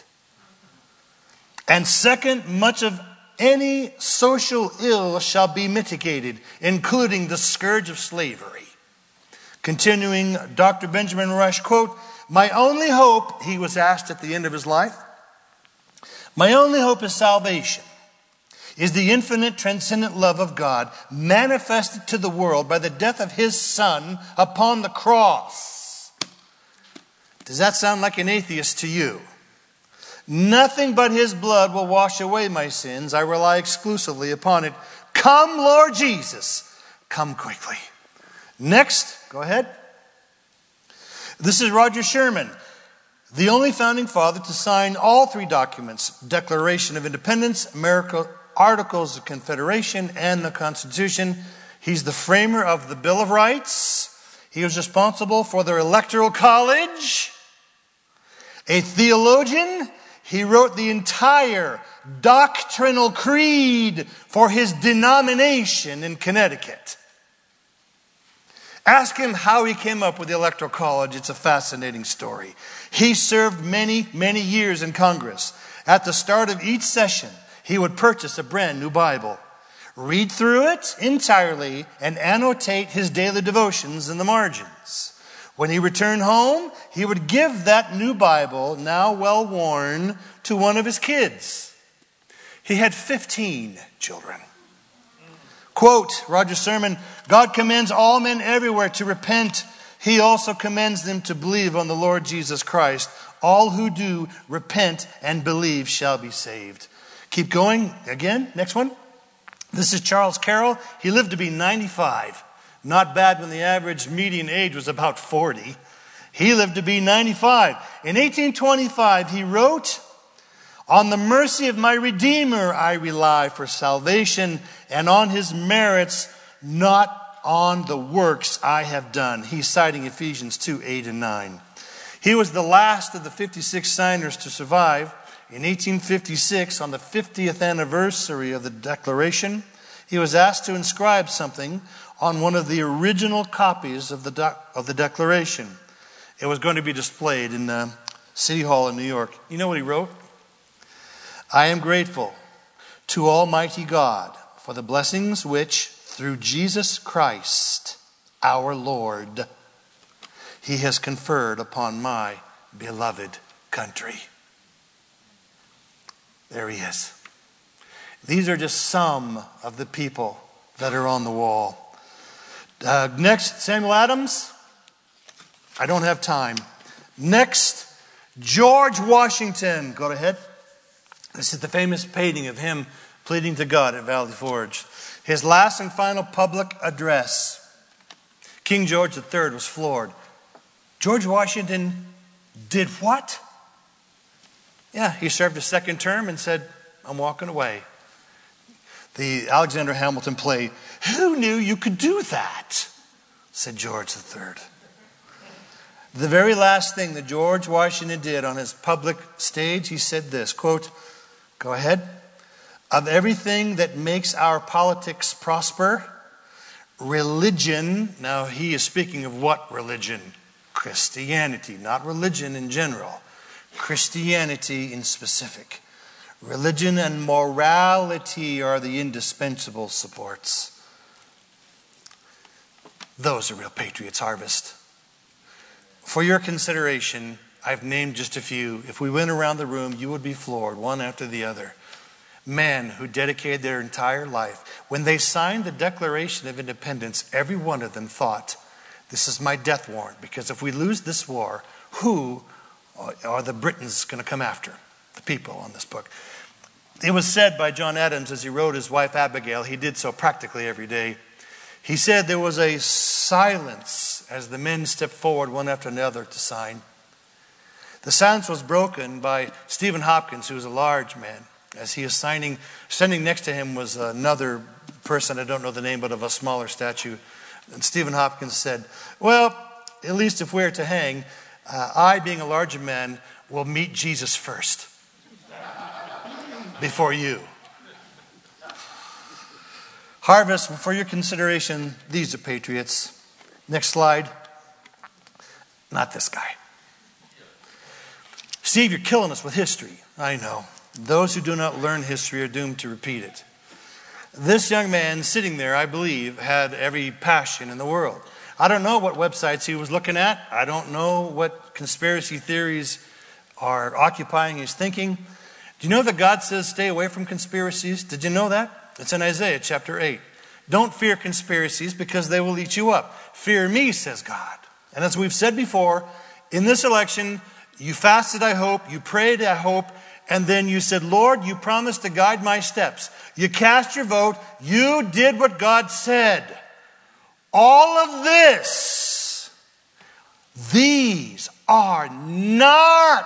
And second, much of any social ill shall be mitigated, including the scourge of slavery. Continuing, Dr. Benjamin Rush, quote, my only hope, he was asked at the end of his life, my only hope is salvation, is the infinite transcendent love of God manifested to the world by the death of his Son upon the cross. Does that sound like an atheist to you? Nothing but his blood will wash away my sins. I rely exclusively upon it. Come, Lord Jesus. Come quickly. Next, go ahead. This is Roger Sherman, the only founding father to sign all 3 documents, Declaration of Independence, American Articles of Confederation, and the Constitution. He's the framer of the Bill of Rights. He was responsible for their electoral college. A theologian, he wrote the entire doctrinal creed for his denomination in Connecticut. Ask him how he came up with the electoral college. It's a fascinating story. He served many, many years in Congress. At the start of each session, he would purchase a brand new Bible, read through it entirely, and annotate his daily devotions in the margins. When he returned home, he would give that new Bible, now well worn, to one of his kids. He had 15 children. Quote, Roger Sherman, God commends all men everywhere to repent. He also commends them to believe on the Lord Jesus Christ. All who do repent and believe shall be saved. Keep going. Again, next one. This is Charles Carroll. He lived to be 95. Not bad when the average median age was about 40. He lived to be 95. In 1825, he wrote, on the mercy of my Redeemer I rely for salvation, and on his merits, not on the works I have done. He's citing Ephesians 2:8 and 9. He was the last of the 56 signers to survive. In 1856, on the 50th anniversary of the Declaration, he was asked to inscribe something on one of the original copies of the Declaration. It was going to be displayed in the City Hall in New York. You know what he wrote? I am grateful to Almighty God for the blessings which, through Jesus Christ, our Lord, he has conferred upon my beloved country. There he is. These are just some of the people that are on the wall. Next, Samuel Adams. I don't have time. Next, George Washington. Go ahead. This is the famous painting of him pleading to God at Valley Forge. His last and final public address. King George III was floored. George Washington did what? Yeah, he served a second term and said, I'm walking away. The Alexander Hamilton play, who knew you could do that? Said George III. The very last thing that George Washington did on his public stage, he said this, quote, go ahead. Of everything that makes our politics prosper, religion, now he is speaking of what religion? Christianity, not religion in general. Christianity in specific. Religion and morality are the indispensable supports. Those are real patriots' harvest. For your consideration, I've named just a few. If we went around the room, you would be floored, one after the other. Men who dedicated their entire life. When they signed the Declaration of Independence, every one of them thought, this is my death warrant, because if we lose this war, who are the Britons going to come after? The people on this book. It was said by John Adams as he wrote his wife Abigail, he did so practically every day. He said there was a silence as the men stepped forward one after another to sign. The silence was broken by Stephen Hopkins, who was a large man. As he is signing, standing next to him was another person, I don't know the name, but of a smaller stature, And Stephen Hopkins said, well, at least if we're to hang, I, being a larger man, will meet Jesus first before you. Harvest, for your consideration, these are patriots. Next slide. Not this guy. Steve, you're killing us with history. I know. Those who do not learn history are doomed to repeat it. This young man sitting there, I believe, had every passion in the world. I don't know what websites he was looking at. I don't know what conspiracy theories are occupying his thinking. Do you know that God says stay away from conspiracies? Did you know that? It's in Isaiah chapter 8. Don't fear conspiracies because they will eat you up. Fear me, says God. And as we've said before, in this election, you fasted, I hope. You prayed, I hope. And then you said, Lord, you promised to guide my steps. You cast your vote. You did what God said. All of this, these are not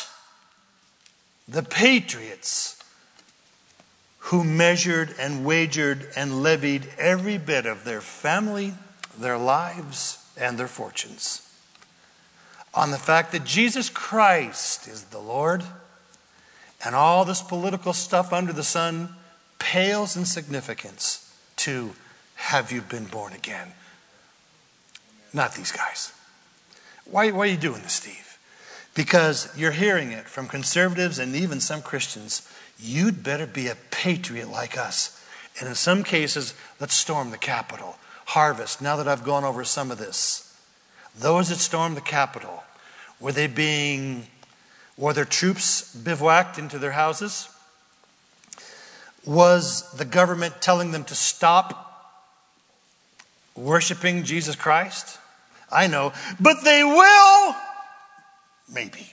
the patriots who measured and wagered and levied every bit of their family, their lives, and their fortunes on the fact that Jesus Christ is the Lord, and all this political stuff under the sun pales in significance to have you been born again? Not these guys. Why are you doing this, Steve? Because you're hearing it from conservatives and even some Christians. You'd better be a patriot like us. And in some cases, let's storm the Capitol. Harvest, now that I've gone over some of this. Those that stormed the Capitol, were their troops bivouacked into their houses? Was the government telling them to stop worshiping Jesus Christ? I know, but they will. Maybe.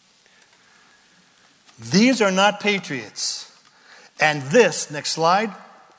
These are not patriots. And this, next slide,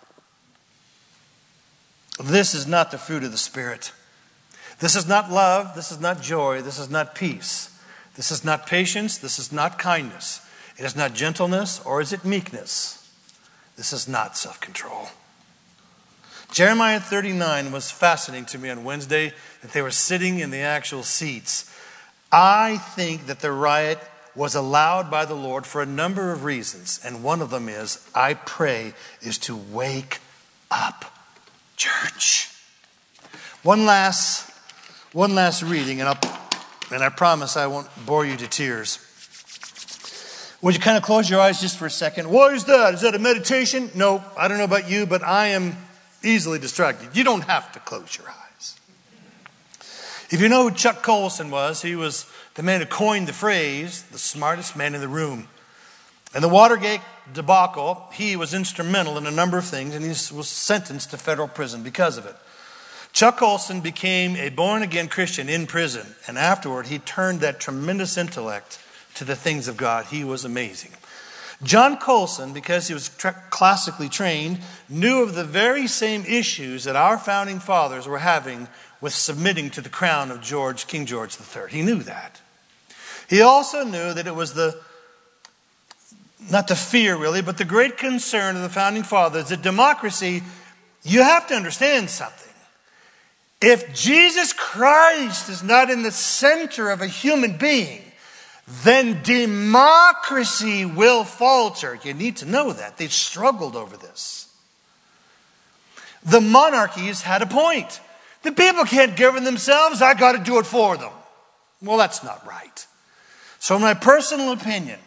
this is not the fruit of the Spirit. This is not love. This is not joy. This is not peace. This is not patience. This is not kindness. It is not gentleness, or is it meekness? This is not self-control. Jeremiah 39 was fascinating to me on Wednesday, that they were sitting in the actual seats. I think that the riot was allowed by the Lord for a number of reasons. And one of them is, I pray, is to wake up, church. One last reading, and I promise I won't bore you to tears. Would you kind of close your eyes just for a second? What is that? Is that a meditation? No, I don't know about you, but I am easily distracted. You don't have to close your eyes. If you know who Chuck Colson was, he was the man who coined the phrase, the smartest man in the room. In the Watergate debacle, he was instrumental in a number of things, and he was sentenced to federal prison because of it. Chuck Colson became a born-again Christian in prison, and afterward he turned that tremendous intellect to the things of God. He was amazing. John Colson, because he was classically trained, knew of the very same issues that our founding fathers were having with submitting to the crown of King George III. He knew that. He also knew that it was not the fear really, but the great concern of the founding fathers that democracy, you have to understand something. If Jesus Christ is not in the center of a human being, then democracy will falter. You need to know that. They've struggled over this. The monarchies had a point. The people can't govern themselves. I got to do it for them. Well, that's not right. So in my personal opinion,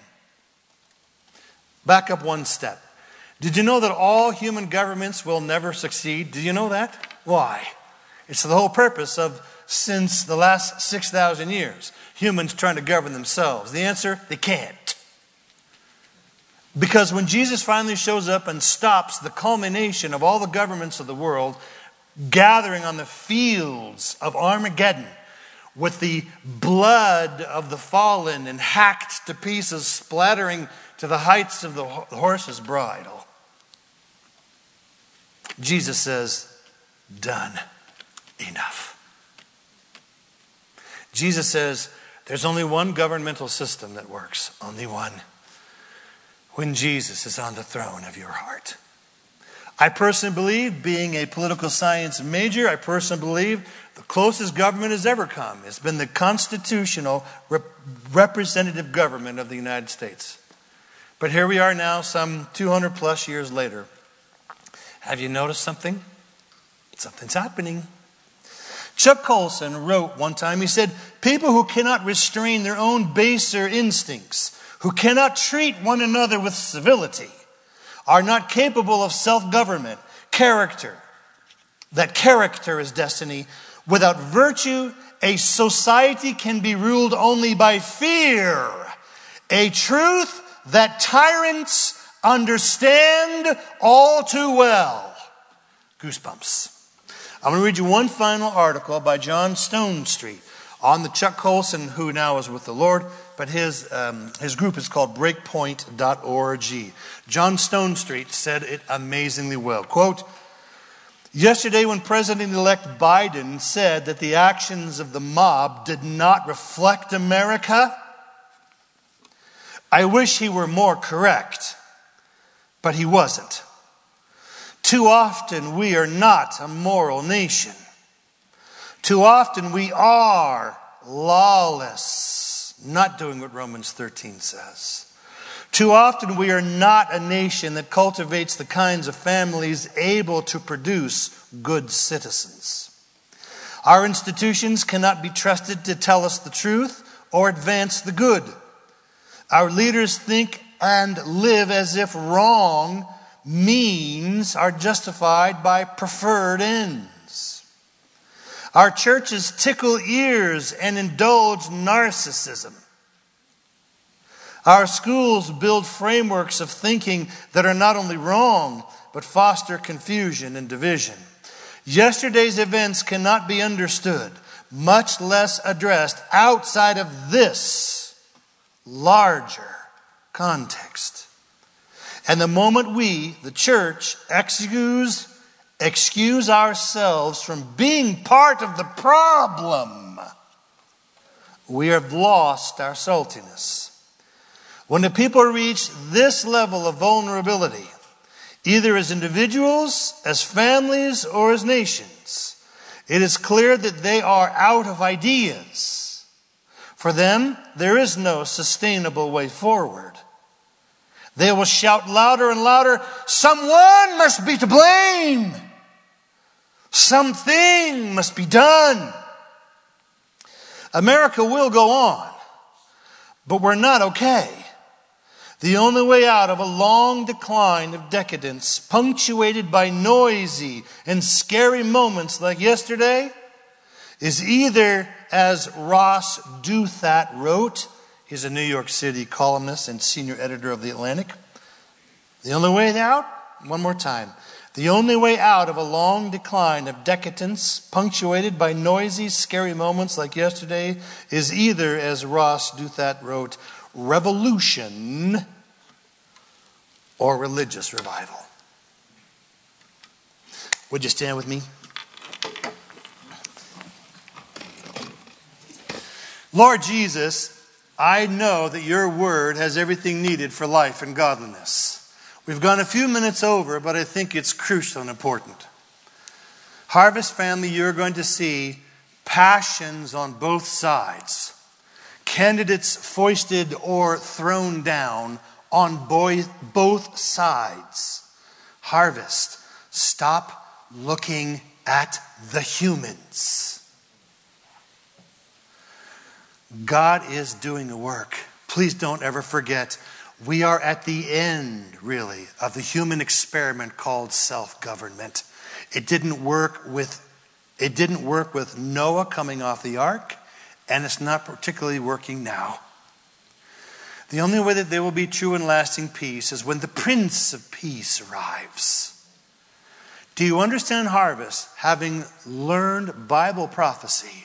back up one step. Did you know that all human governments will never succeed? Did you know that? Why? It's the whole purpose of, since the last 6,000 years, humans trying to govern themselves. The answer, they can't. Because when Jesus finally shows up and stops the culmination of all the governments of the world gathering on the fields of Armageddon with the blood of the fallen and hacked to pieces splattering to the heights of the horse's bridle, Jesus says, done. Enough. Jesus says, there's only one governmental system that works. Only one. When Jesus is on the throne of your heart. I personally believe, being a political science major, I personally believe the closest government has ever come. It's been the constitutional representative government of the United States. But here we are now, some 200 plus years later. Have you noticed something? Something's happening. Chuck Colson wrote one time, he said, people who cannot restrain their own baser instincts, who cannot treat one another with civility, are not capable of self-government, character. That character is destiny. Without virtue, a society can be ruled only by fear, a truth that tyrants understand all too well. Goosebumps. I'm going to read you one final article by John Stonestreet on the Chuck Colson, who now is with the Lord, but his group is called breakpoint.org. John Stonestreet said it amazingly well. Quote, yesterday when President-elect Biden said that the actions of the mob did not reflect America, I wish he were more correct, but he wasn't. Too often we are not a moral nation. Too often we are lawless, not doing what Romans 13 says. Too often we are not a nation that cultivates the kinds of families able to produce good citizens. Our institutions cannot be trusted to tell us the truth or advance the good. Our leaders think and live as if wrong means are justified by preferred ends. Our churches tickle ears and indulge narcissism. Our schools build frameworks of thinking that are not only wrong, but foster confusion and division. Yesterday's events cannot be understood, much less addressed outside of this larger context. And the moment we, the church, excuse ourselves from being part of the problem, we have lost our saltiness. When the people reach this level of vulnerability, either as individuals, as families, or as nations, it is clear that they are out of ideas. For them, there is no sustainable way forward. They will shout louder and louder, someone must be to blame. Something must be done. America will go on, but we're not okay. The only way out of a long decline of decadence, punctuated by noisy and scary moments like yesterday, is either, as Ross Douthat wrote, he's a New York City columnist and senior editor of The Atlantic. The only way out, one more time, the only way out of a long decline of decadence, punctuated by noisy, scary moments like yesterday, is either, as Ross Douthat wrote, revolution or religious revival. Would you stand with me? Lord Jesus, I know that your word has everything needed for life and godliness. We've gone a few minutes over, but I think it's crucial and important. Harvest family, you're going to see passions on both sides. Candidates foisted or thrown down on both sides. Harvest, stop looking at the humans. God is doing a work. Please don't ever forget, we are at the end, really, of the human experiment called self-government. It didn't work with Noah coming off the ark, and it's not particularly working now. The only way that there will be true and lasting peace is when the Prince of Peace arrives. Do you understand, Harvest, having learned Bible prophecy?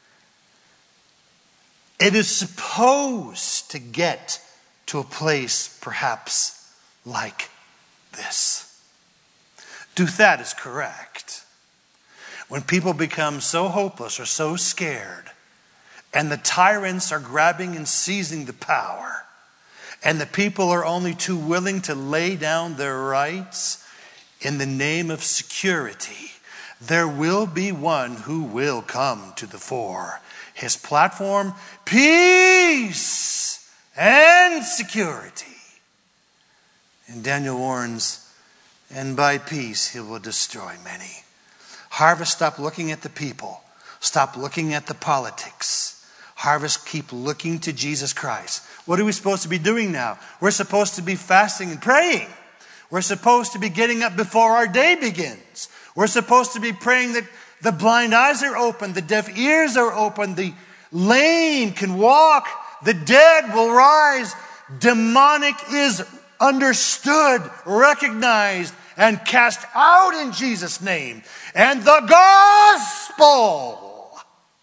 It is supposed to get to a place perhaps like this. Douthat is correct. When people become so hopeless or so scared, and the tyrants are grabbing and seizing the power, and the people are only too willing to lay down their rights, in the name of security, there will be one who will come to the fore. His platform, peace and security. And Daniel warns, and by peace he will destroy many. Harvest, stop looking at the people. Stop looking at the politics. Harvest, keep looking to Jesus Christ. What are we supposed to be doing now? We're supposed to be fasting and praying. We're supposed to be getting up before our day begins. We're supposed to be praying that the blind eyes are open, the deaf ears are open, the lame can walk, the dead will rise. Demonic is understood, recognized, and cast out in Jesus' name. And the gospel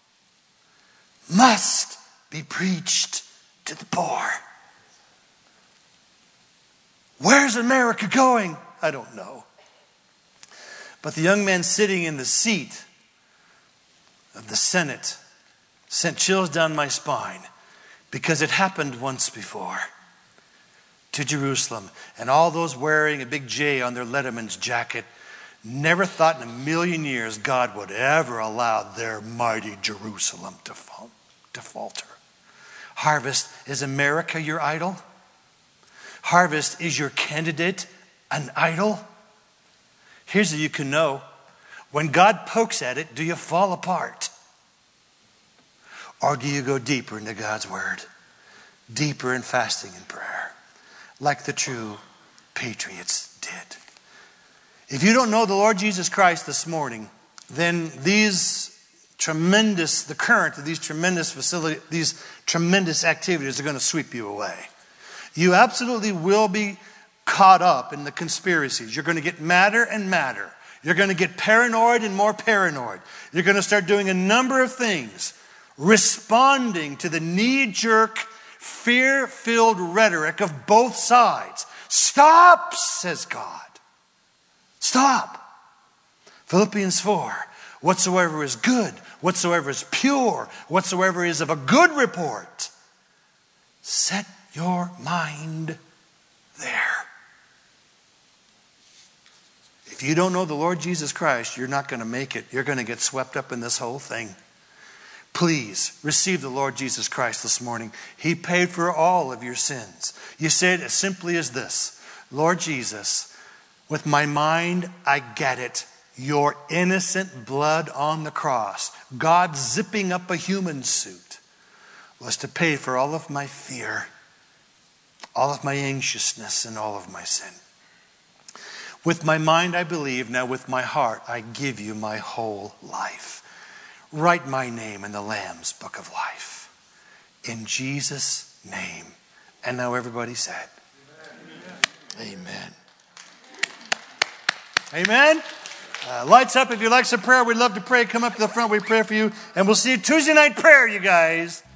must be preached to the poor. Where's America going? I don't know. But the young man sitting in the seat of the Senate sent chills down my spine because it happened once before to Jerusalem. And all those wearing a big J on their Letterman's jacket never thought in a million years God would ever allow their mighty Jerusalem to falter. Harvest, is America your idol? Harvest, is your candidate an idol? Here's how you can know. When God pokes at it, do you fall apart? Or do you go deeper into God's word? Deeper in fasting and prayer, like the true patriots did. If you don't know the Lord Jesus Christ this morning, then the current of these tremendous activities are going to sweep you away. You absolutely will be caught up in the conspiracies. You're going to get madder and madder. You're going to get paranoid and more paranoid. You're going to start doing a number of things, responding to the knee-jerk, fear-filled rhetoric of both sides. Stop, says God. Stop. Philippians 4. Whatsoever is good, whatsoever is pure, whatsoever is of a good report, set your mind there. If you don't know the Lord Jesus Christ, you're not going to make it. You're going to get swept up in this whole thing. Please receive the Lord Jesus Christ this morning. He paid for all of your sins. You say it as simply as this: Lord Jesus, with my mind, I get it. Your innocent blood on the cross, God zipping up a human suit, was to pay for all of my fear, all of my anxiousness, and all of my sin. With my mind I believe, now with my heart I give you my whole life. Write my name in the Lamb's book of life. In Jesus' name. And now everybody said, Amen. Amen. Lights up if you'd like some prayer. We'd love to pray. Come up to the front. We pray for you. And we'll see you Tuesday night prayer, you guys.